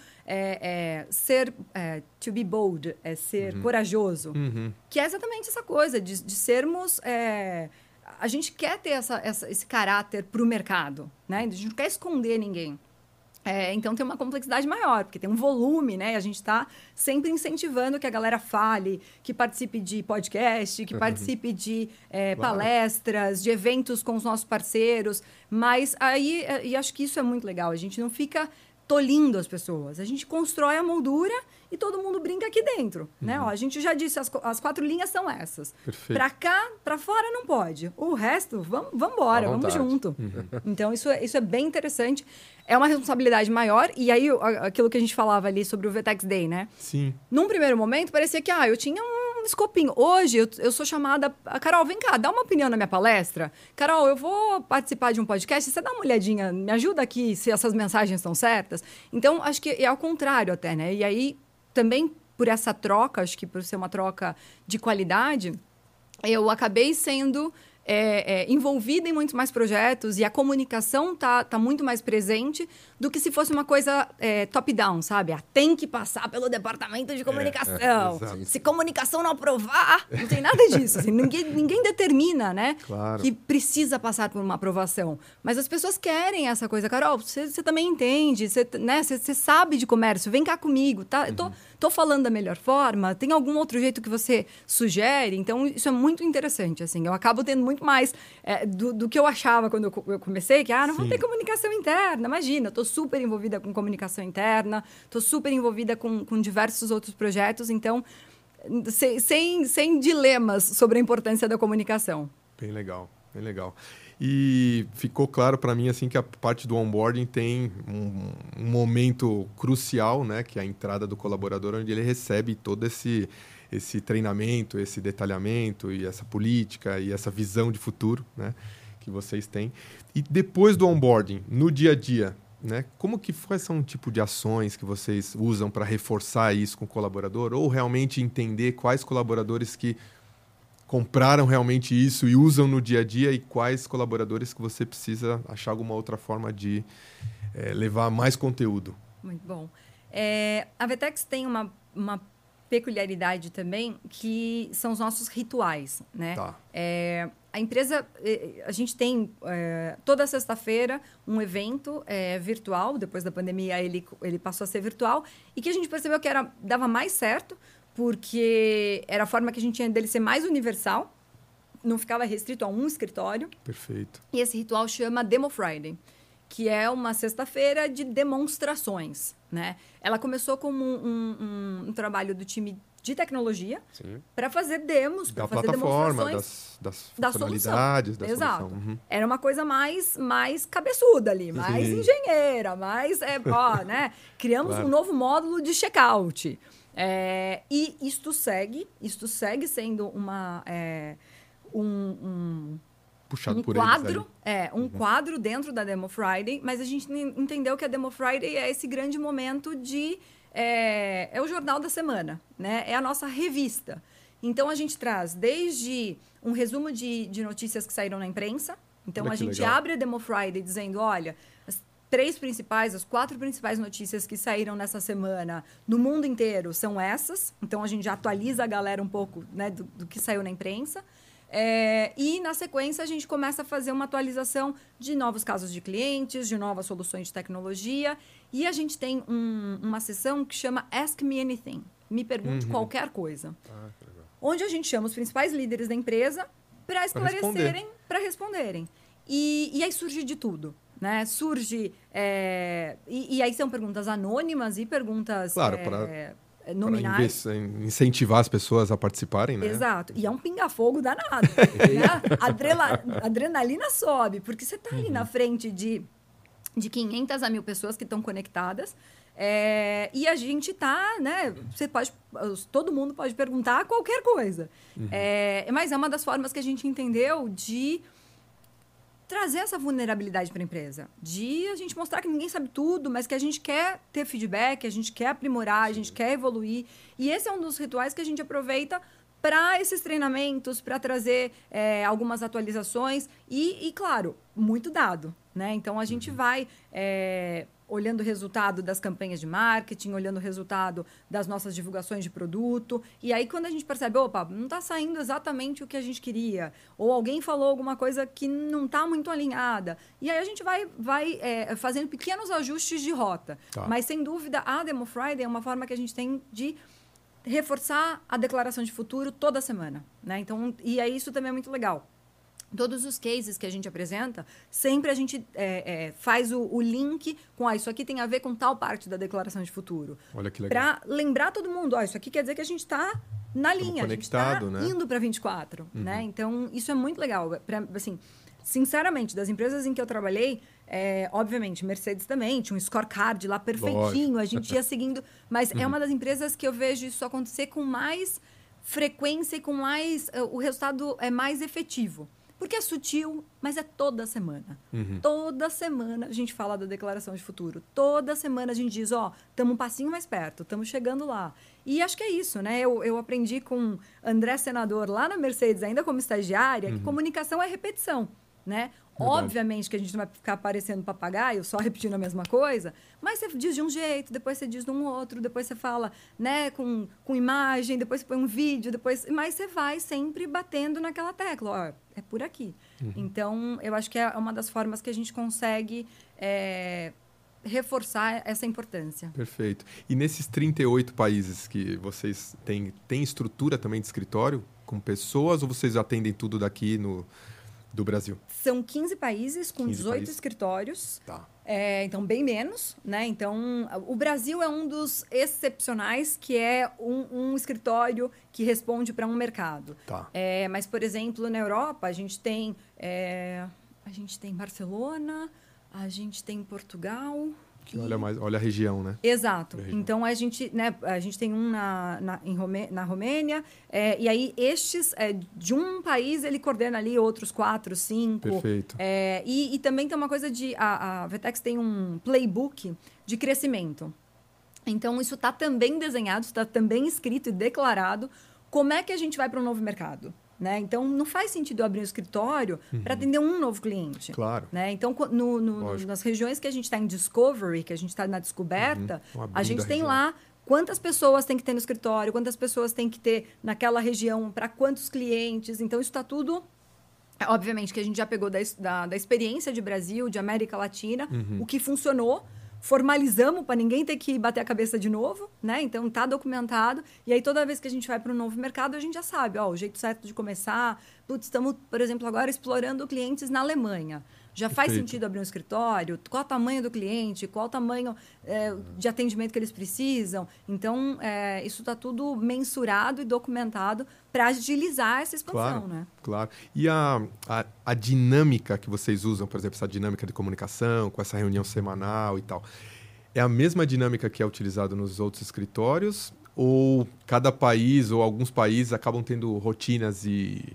é ser, to be bold, é ser corajoso. Que é exatamente essa coisa de sermos... a gente quer ter esse caráter para o mercado, né? A gente não quer esconder ninguém. Então, tem uma complexidade maior, porque tem um volume, né? A gente está sempre incentivando que a galera fale, que participe de podcast, que participe de palestras, de eventos com os nossos parceiros. Mas aí, e acho que isso é muito legal, a gente não fica tolindo as pessoas. A gente constrói a moldura e todo mundo brinca aqui dentro. Né? Ó, a gente já disse, as 4 linhas são essas. Para cá, para fora não pode. O resto, vamos embora, vamos junto. Então, isso é bem interessante. É uma responsabilidade maior. E aí, aquilo que a gente falava ali sobre o VTEX Day, né? Sim. Num primeiro momento, parecia que eu tinha um escopinho. Hoje, eu sou chamada... Carol, vem cá, dá uma opinião na minha palestra. Carol, eu vou participar de um podcast. Você dá uma olhadinha, me ajuda aqui se essas mensagens estão certas. Então, acho que é ao contrário até, né? E aí, também por essa troca, acho que por ser uma troca de qualidade, eu acabei sendo... envolvida em muitos mais projetos e a comunicação tá muito mais presente do que se fosse uma coisa top-down, sabe? Tem que passar pelo departamento de comunicação. Se comunicação não aprovar, não tem nada disso. Assim, ninguém determina, né? Claro. Que precisa passar por uma aprovação. Mas as pessoas querem essa coisa. Carol, você também entende, você sabe de comércio, vem cá comigo, tá? Eu tô falando da melhor forma, tem algum outro jeito que você sugere? Então, isso é muito interessante, assim. Eu acabo tendo muito mais do que eu achava quando eu comecei, que não vou ter comunicação interna. Imagina, eu estou super envolvida com comunicação interna, estou super envolvida com diversos outros projetos, então, sem dilemas sobre a importância da comunicação. Bem legal, bem legal. E ficou claro para mim assim que a parte do onboarding tem um momento crucial, né, que é a entrada do colaborador, onde ele recebe todo esse treinamento, esse detalhamento e essa política e essa visão de futuro, né, que vocês têm. E depois do onboarding, no dia a dia, né, quais são o tipo de ações que vocês usam para reforçar isso com o colaborador? Ou realmente entender quais colaboradores que compraram realmente isso e usam no dia a dia e quais colaboradores que você precisa achar alguma outra forma de levar mais conteúdo? Muito bom. A VTEX tem uma peculiaridade também, que são os nossos rituais, né? Tá. A empresa, a gente tem toda sexta-feira um evento virtual, depois da pandemia ele passou a ser virtual, e que a gente percebeu que dava mais certo, porque era a forma que a gente tinha dele ser mais universal, não ficava restrito a um escritório. Perfeito. E esse ritual chama Demo Friday, que é uma sexta-feira de demonstrações, né? Ela começou como um trabalho do time de tecnologia para fazer demos, para fazer demonstrações das funcionalidades da Exato. Solução. Era uma coisa mais cabeçuda ali, mais engenheira, mais né? Criamos um novo módulo de checkout. E isto segue sendo puxado por quadro, quadro dentro da Demo Friday, mas a gente entendeu que a Demo Friday é esse grande momento de... É o jornal da semana, né? É a nossa revista. Então, a gente traz desde um resumo de notícias que saíram na imprensa. Então, a gente abre a Demo Friday dizendo, olha, as 4 principais notícias que saíram nessa semana no mundo inteiro são essas. Então, a gente já atualiza a galera um pouco, né, do que saiu na imprensa. E, na sequência, a gente começa a fazer uma atualização de novos casos de clientes, de novas soluções de tecnologia. E a gente tem uma sessão que chama Ask Me Anything. Me pergunte qualquer coisa. Que legal. Onde a gente chama os principais líderes da empresa para esclarecerem, para responderem. E aí surge de tudo. Né? Surge... E aí são perguntas anônimas e perguntas... Claro, nominais. Para incentivar as pessoas a participarem, né? Exato. E é um pinga-fogo danado. Né? A adrenalina sobe, porque você está ali na frente de 500 a 1.000 pessoas que estão conectadas. E a gente está, né? Todo mundo pode perguntar qualquer coisa. Mas é uma das formas que a gente entendeu de trazer essa vulnerabilidade para a empresa, de a gente mostrar que ninguém sabe tudo, mas que a gente quer ter feedback, a gente quer aprimorar, a gente quer evoluir. E esse é um dos rituais que a gente aproveita para esses treinamentos, para trazer algumas atualizações e, claro, muito dado, né? Então, a gente vai olhando o resultado das campanhas de marketing, olhando o resultado das nossas divulgações de produto. E aí, quando a gente percebe, opa, não está saindo exatamente o que a gente queria, ou alguém falou alguma coisa que não está muito alinhada. E aí, a gente vai fazendo pequenos ajustes de rota. Tá. Mas, sem dúvida, a Demo Friday é uma forma que a gente tem de reforçar a declaração de futuro toda semana, né? Então, e aí isso também é muito legal. Todos os cases que a gente apresenta, sempre a gente faz o link com isso aqui tem a ver com tal parte da declaração de futuro. Olha que legal. Para lembrar todo mundo, isso aqui quer dizer que a gente está na linha, a gente está indo para 24. Né? Então, isso é muito legal. Assim, sinceramente, das empresas em que eu trabalhei, obviamente, Mercedes também, tinha um scorecard lá perfeitinho, a gente ia seguindo. Mas é uma das empresas que eu vejo isso acontecer com mais frequência e com mais... o resultado é mais efetivo. Porque é sutil, mas é toda semana. Toda semana a gente fala da declaração de futuro. Toda semana a gente diz, estamos um passinho mais perto, estamos chegando lá. E acho que é isso, né? Eu aprendi com André Senador lá na Mercedes, ainda como estagiária, que comunicação é repetição, né? Verdade. Obviamente que a gente não vai ficar parecendo papagaio, só repetindo a mesma coisa, mas você diz de um jeito, depois você diz de um outro, depois você fala, né, com imagem, depois você põe um vídeo, mas você vai sempre batendo naquela tecla, é por aqui. Então, eu acho que é uma das formas que a gente consegue reforçar essa importância. Perfeito. E nesses 38 países que vocês têm estrutura também de escritório com pessoas ou vocês atendem tudo daqui do Brasil? São 15 países com 18 escritórios. Tá. Então, bem menos, né? Então, o Brasil é um dos excepcionais, que é um escritório que responde para um mercado. Tá. Mas, por exemplo, na Europa, a gente tem Barcelona, a gente tem Portugal... Olha a região, né? Exato. Então, a gente tem um na Romênia, e aí estes, de um país, ele coordena ali outros 4, 5. Perfeito. E também tem uma coisa a VTEX tem um playbook de crescimento. Então, isso está também desenhado, está também escrito e declarado como é que a gente vai para um novo mercado. Né? Então, não faz sentido eu abrir um escritório para atender um novo cliente. Claro. Né? Então, nas regiões que a gente está em discovery, que a gente está na descoberta, a gente tem lá quantas pessoas tem que ter no escritório, quantas pessoas tem que ter naquela região, para quantos clientes. Então, isso está tudo... Obviamente que a gente já pegou da experiência de Brasil, de América Latina, o que funcionou, formalizamos para ninguém ter que bater a cabeça de novo, né? Então, está documentado. E aí, toda vez que a gente vai para um novo mercado, a gente já sabe, o jeito certo de começar. Estamos, por exemplo, agora explorando clientes na Alemanha. Já faz sentido abrir um escritório? Qual o tamanho do cliente? Qual o tamanho de atendimento que eles precisam? Então, isso está tudo mensurado e documentado para agilizar essa expansão, né? Claro. E a dinâmica que vocês usam, por exemplo, essa dinâmica de comunicação, com essa reunião semanal e tal, é a mesma dinâmica que é utilizada nos outros escritórios? Ou cada país ou alguns países acabam tendo rotinas e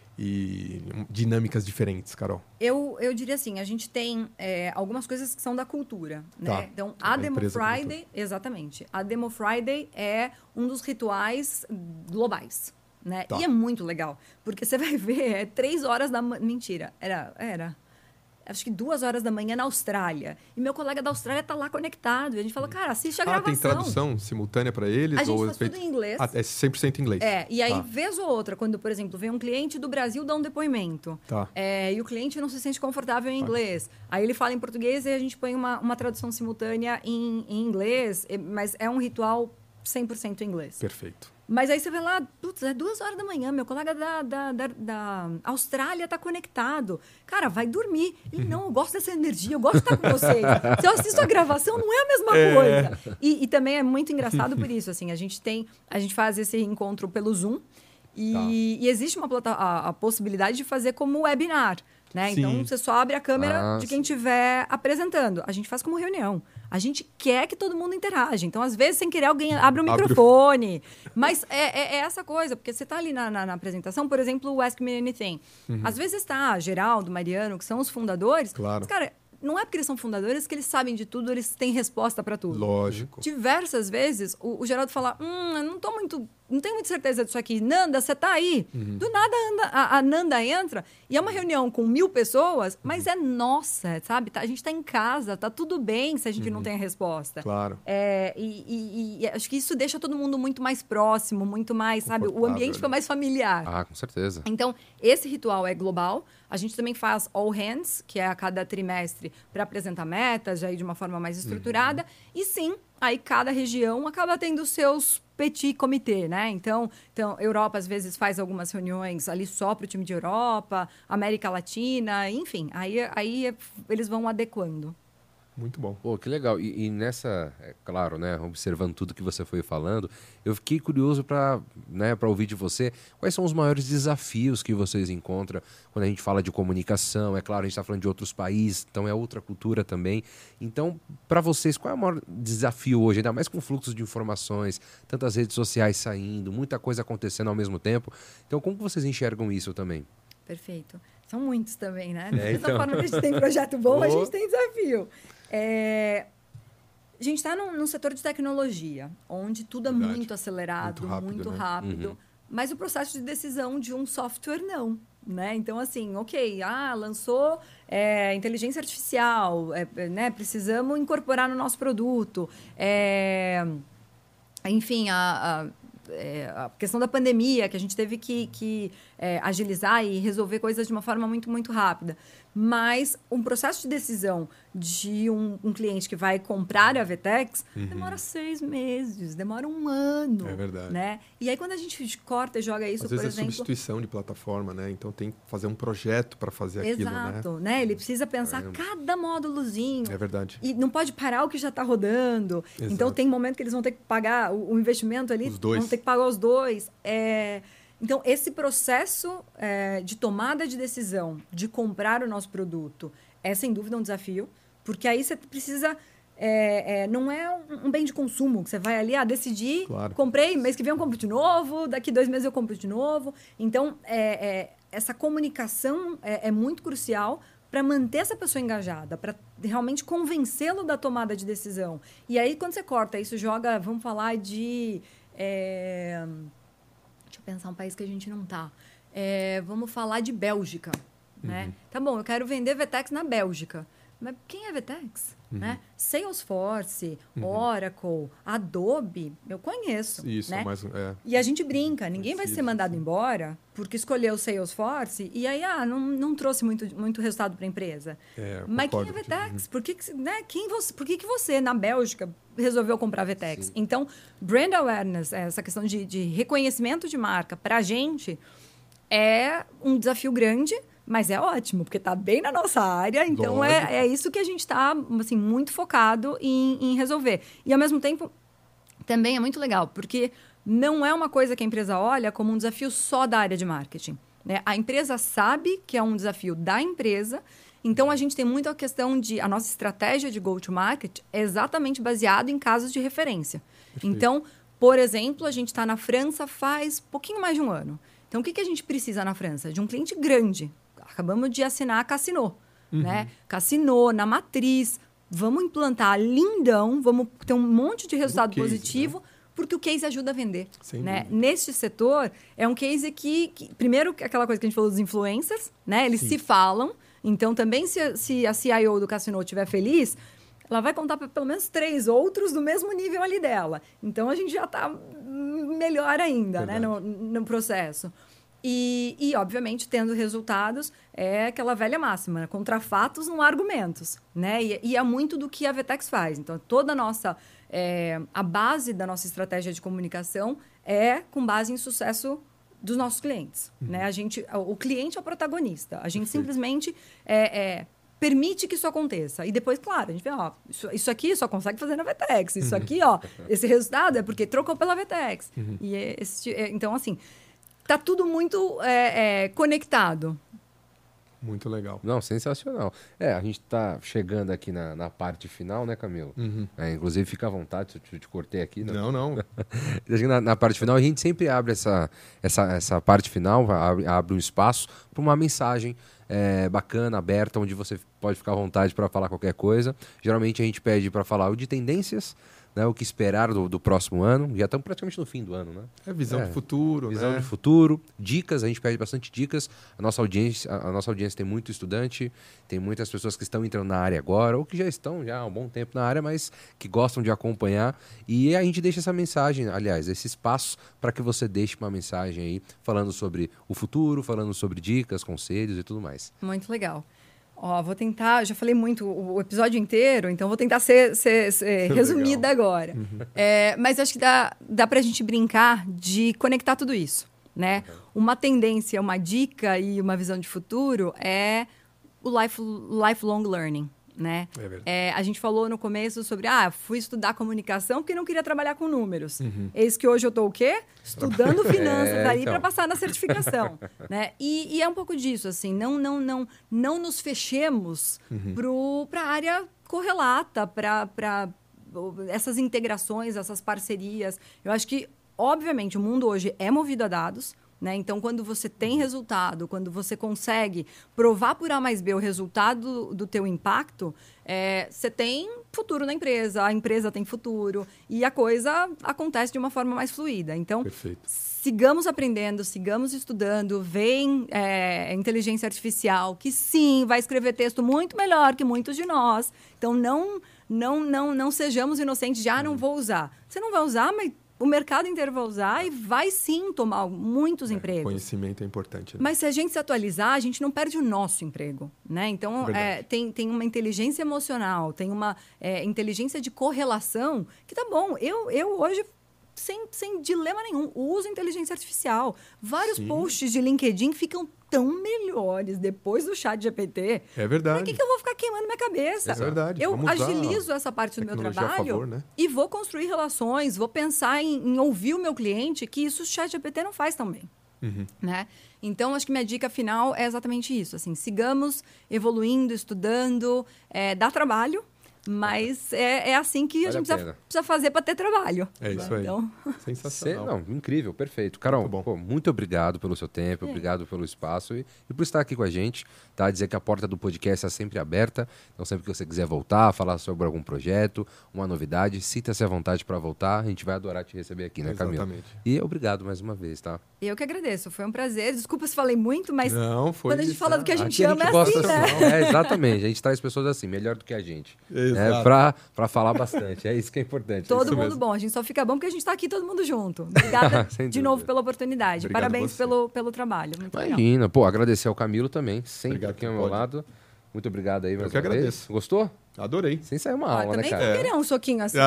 dinâmicas diferentes, Carol? Eu diria assim, a gente tem algumas coisas que são da cultura, né? Tá. Então, a Demo Friday, exatamente. A Demo Friday é um dos rituais globais, né? Tá. E é muito legal, porque você vai ver, 3 horas da manhã... Mentira, era... Acho que 2 horas da manhã na Austrália. E meu colega da Austrália está lá conectado. E a gente fala, cara, assiste a gravação. Tem tradução simultânea para eles? A gente faz tudo em inglês. É 100% inglês. E aí, vez ou outra, quando, por exemplo, vem um cliente do Brasil dar um depoimento. Tá. E o cliente não se sente confortável em inglês. Aí ele fala em português e a gente põe uma tradução simultânea em inglês. Mas é um ritual 100% em inglês. Perfeito. Mas aí você vai lá, putz, 2 horas da manhã, meu colega da Austrália está conectado. Cara, vai dormir. Ele, não, eu gosto dessa energia, eu gosto de estar com vocês. Se eu assisto a gravação, não é a mesma coisa. E também é muito engraçado por isso, assim, a gente faz esse encontro pelo Zoom e existe a possibilidade de fazer como webinar. Né? Então, você só abre a câmera de quem estiver apresentando. A gente faz como reunião. A gente quer que todo mundo interaja. Então, às vezes, sem querer, alguém abre o microfone. Mas é essa coisa, porque você está ali na apresentação, por exemplo, o Ask Me Anything. Às vezes está Geraldo, Mariano, que são os fundadores. Claro. Mas, cara, não é porque eles são fundadores que eles sabem de tudo, eles têm resposta para tudo. Lógico. Diversas vezes, o Geraldo fala, eu não tenho muita certeza disso aqui. Nanda, você tá aí? Do nada, a Nanda entra e é uma reunião com 1000 pessoas, mas é nossa, sabe? A gente tá em casa, tá tudo bem se a gente não tem a resposta. Claro. E acho que isso deixa todo mundo muito mais próximo, muito mais, sabe? O ambiente fica mais familiar. Com certeza. Então, esse ritual é global. A gente também faz all hands, que é a cada trimestre, para apresentar metas, já aí de uma forma mais estruturada. E sim, aí cada região acaba tendo seus petit comitê, né? Então, Europa, às vezes, faz algumas reuniões ali só para o time de Europa, América Latina, enfim. Aí eles vão adequando. Muito bom. Pô, que legal. E nessa, é claro, né, observando tudo que você foi falando, eu fiquei curioso para ouvir de você quais são os maiores desafios que vocês encontram quando a gente fala de comunicação. É claro, a gente está falando de outros países, então é outra cultura também. Então, para vocês, qual é o maior desafio hoje, ainda mais com fluxos de informações, tantas redes sociais saindo, muita coisa acontecendo ao mesmo tempo? Então, como que vocês enxergam isso também? Perfeito. São muitos também, né? Da mesma forma que a gente tem projeto bom, a gente tem desafio. A gente está num setor de tecnologia, onde tudo é muito acelerado, muito rápido. Uhum. Mas o processo de decisão de um software, não. Né? Então, assim, lançou inteligência artificial, né? Precisamos incorporar no nosso produto. Enfim, a questão da pandemia, que a gente teve que agilizar e resolver coisas de uma forma muito, muito rápida. Mas um processo de decisão de um cliente que vai comprar a VTEX demora 6 meses, demora 1 ano. É verdade. Né? E aí, quando a gente corta e joga isso, às vezes, por exemplo... substituição de plataforma, né? Então, tem que fazer um projeto para fazer aquilo, né? Exato, né? Ele precisa pensar cada módulozinho. É verdade. E não pode parar o que já está rodando. Exato. Então, tem momento que eles vão ter que pagar o investimento ali. Os dois. Vão ter que pagar os dois. Então, esse processo de tomada de decisão, de comprar o nosso produto, é sem dúvida um desafio, porque aí você precisa... não é um bem de consumo, que você vai ali decidir, claro. Comprei, mês que vem eu compro de novo, daqui 2 meses eu compro de novo. Então, essa comunicação é muito crucial para manter essa pessoa engajada, para realmente convencê-lo da tomada de decisão. E aí, quando você corta isso, joga... Vamos falar de... Deixa eu pensar um país que a gente não tá. Vamos falar de Bélgica. Né? Tá bom, eu quero vender VTEX na Bélgica. Mas quem é VTEX? Né? Salesforce, Oracle, Adobe, eu conheço. Isso, né? mas E a gente brinca, ninguém vai ser mandado embora porque escolheu o Salesforce e aí não trouxe muito resultado para a empresa. Mas quem é VTEX? Por que você, na Bélgica, resolveu comprar VTEX? Sim. Então, brand awareness, essa questão de reconhecimento de marca, para a gente é um desafio grande, mas é ótimo, porque está bem na nossa área. Então, é isso que a gente está assim, muito focado em resolver. E, ao mesmo tempo, também é muito legal, porque não é uma coisa que a empresa olha como um desafio só da área de marketing. Né? A empresa sabe que é um desafio da empresa. Então, a gente tem muito a questão de... A nossa estratégia de go-to-market é exatamente baseada em casos de referência. Perfeito. Então, por exemplo, a gente está na França faz pouquinho mais de 1 ano. Então, o que a gente precisa na França? De um cliente grande. Acabamos de assinar a Casino, né? Casino, na matriz. Vamos implantar lindão, vamos ter um monte de resultado positivo, né? Porque o case ajuda a vender. Né? Neste setor, é um case que... Primeiro, aquela coisa que a gente falou dos influencers, né? Eles se falam. Então, também, se a CIO do Casino estiver feliz, ela vai contar para pelo menos 3 outros do mesmo nível ali dela. Então, a gente já está melhor ainda, né? No processo. E, obviamente, tendo resultados, é aquela velha máxima, né? Contra fatos não há argumentos, né? E é muito do que a VTEX faz. Então, toda a nossa... a base da nossa estratégia de comunicação é com base em sucesso dos nossos clientes, né? O cliente é o protagonista. A gente simplesmente permite que isso aconteça. E depois, claro, a gente vê, isso aqui só consegue fazer na VTEX. Isso aqui, esse resultado é porque trocou pela VTEX. Então, assim... Está tudo muito conectado. Muito legal. Não, sensacional. A gente está chegando aqui na parte final, né, Camilo? Inclusive, fica à vontade, se eu te cortei aqui. Não. na parte final, a gente sempre abre essa parte final, abre um espaço para uma mensagem bacana, aberta, onde você pode ficar à vontade para falar qualquer coisa. Geralmente, a gente pede para falar de tendências, né, o que esperar do próximo ano. Já estamos praticamente no fim do ano, né? Visão de futuro, Visão né? de futuro, dicas, a gente pede bastante dicas. A nossa audiência tem muito estudante, tem muitas pessoas que estão entrando na área agora, ou que já estão há um bom tempo na área, mas que gostam de acompanhar. E a gente deixa essa mensagem, aliás, esse espaço para que você deixe uma mensagem aí, falando sobre o futuro, falando sobre dicas, conselhos e tudo mais. Muito legal. Vou tentar, já falei muito o episódio inteiro, então vou tentar ser resumida agora. Mas acho que dá pra gente brincar de conectar tudo isso, né? Uma tendência, uma dica e uma visão de futuro é o lifelong learning, né? É verdade. A gente falou no começo sobre, fui estudar comunicação porque não queria trabalhar com números. Eis que hoje eu estou o quê? Estudando finanças aí para passar na certificação, né? E é um pouco disso, assim, não nos fechemos para a área correlata, para essas integrações, essas parcerias. Eu acho que, obviamente, o mundo hoje é movido a dados, né? Então, quando você tem resultado, quando você consegue provar por A mais B o resultado do teu impacto, você tem futuro na empresa, a empresa tem futuro e a coisa acontece de uma forma mais fluida. Então, Perfeito. Sigamos aprendendo, sigamos estudando, vem inteligência artificial, que sim, vai escrever texto muito melhor que muitos de nós. Então, não sejamos inocentes de, não vou usar. Você não vai usar, mas o mercado inteiro vai usar e vai sim tomar muitos empregos. Conhecimento é importante. Né? Mas se a gente se atualizar, a gente não perde o nosso emprego, né? Então, tem uma inteligência emocional, tem uma inteligência de correlação que tá bom. Eu hoje, sem dilema nenhum, uso inteligência artificial. Vários posts de LinkedIn ficam tão melhores depois do ChatGPT. É verdade. Por que eu vou ficar queimando minha cabeça? É verdade. Eu agilizo essa parte do meu trabalho favor, né? e vou construir relações, vou pensar em ouvir o meu cliente, que isso o ChatGPT não faz tão bem. Né? Então, acho que minha dica final é exatamente isso. Assim, sigamos evoluindo, estudando, dá trabalho, mas é assim que a gente precisa fazer para ter trabalho. É isso aí. Então... Sensacional. Incrível, perfeito. Carol, muito obrigado pelo seu tempo, obrigado pelo espaço e por estar aqui com a gente. Tá? Dizer que a porta do podcast está sempre aberta. Então, sempre que você quiser voltar, falar sobre algum projeto, uma novidade, sinta-se à vontade para voltar. A gente vai adorar te receber aqui, né, Camila? Exatamente. E obrigado mais uma vez, tá? Eu que agradeço, foi um prazer. Desculpa se falei muito, mas quando a gente fala do que a gente aqui ama, a gente gosta assim, né? Exatamente, a gente traz pessoas assim, melhor do que a gente. Para falar bastante, é isso que é importante. Todo mundo bom, a gente só fica bom porque a gente está aqui todo mundo junto. Obrigada de novo pela oportunidade. Obrigado. Parabéns pelo trabalho. Muito Imagina, legal. agradecer ao Camilo também, sempre Obrigado, aqui ao meu lado. Muito obrigado aí mais Eu que uma agradeço. vez. Gostou? Adorei. Sem sair uma aula, né, também cara? vou querer um soquinho assim.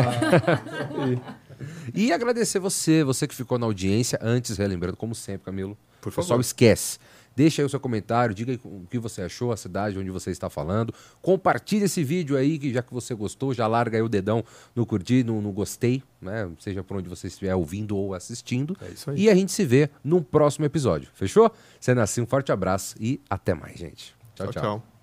E agradecer você que ficou na audiência. Antes, relembrando, como sempre, Camilo, Por favor. Pessoal, esquece. Deixa aí o seu comentário, diga aí o que você achou, a cidade onde você está falando. Compartilhe esse vídeo aí, que já que você gostou, já larga aí o dedão no curtir, no gostei, né? Seja por onde você estiver ouvindo ou assistindo. É isso aí. E a gente se vê no próximo episódio. Fechou? Sendo assim, um forte abraço e até mais, gente. Tchau, tchau.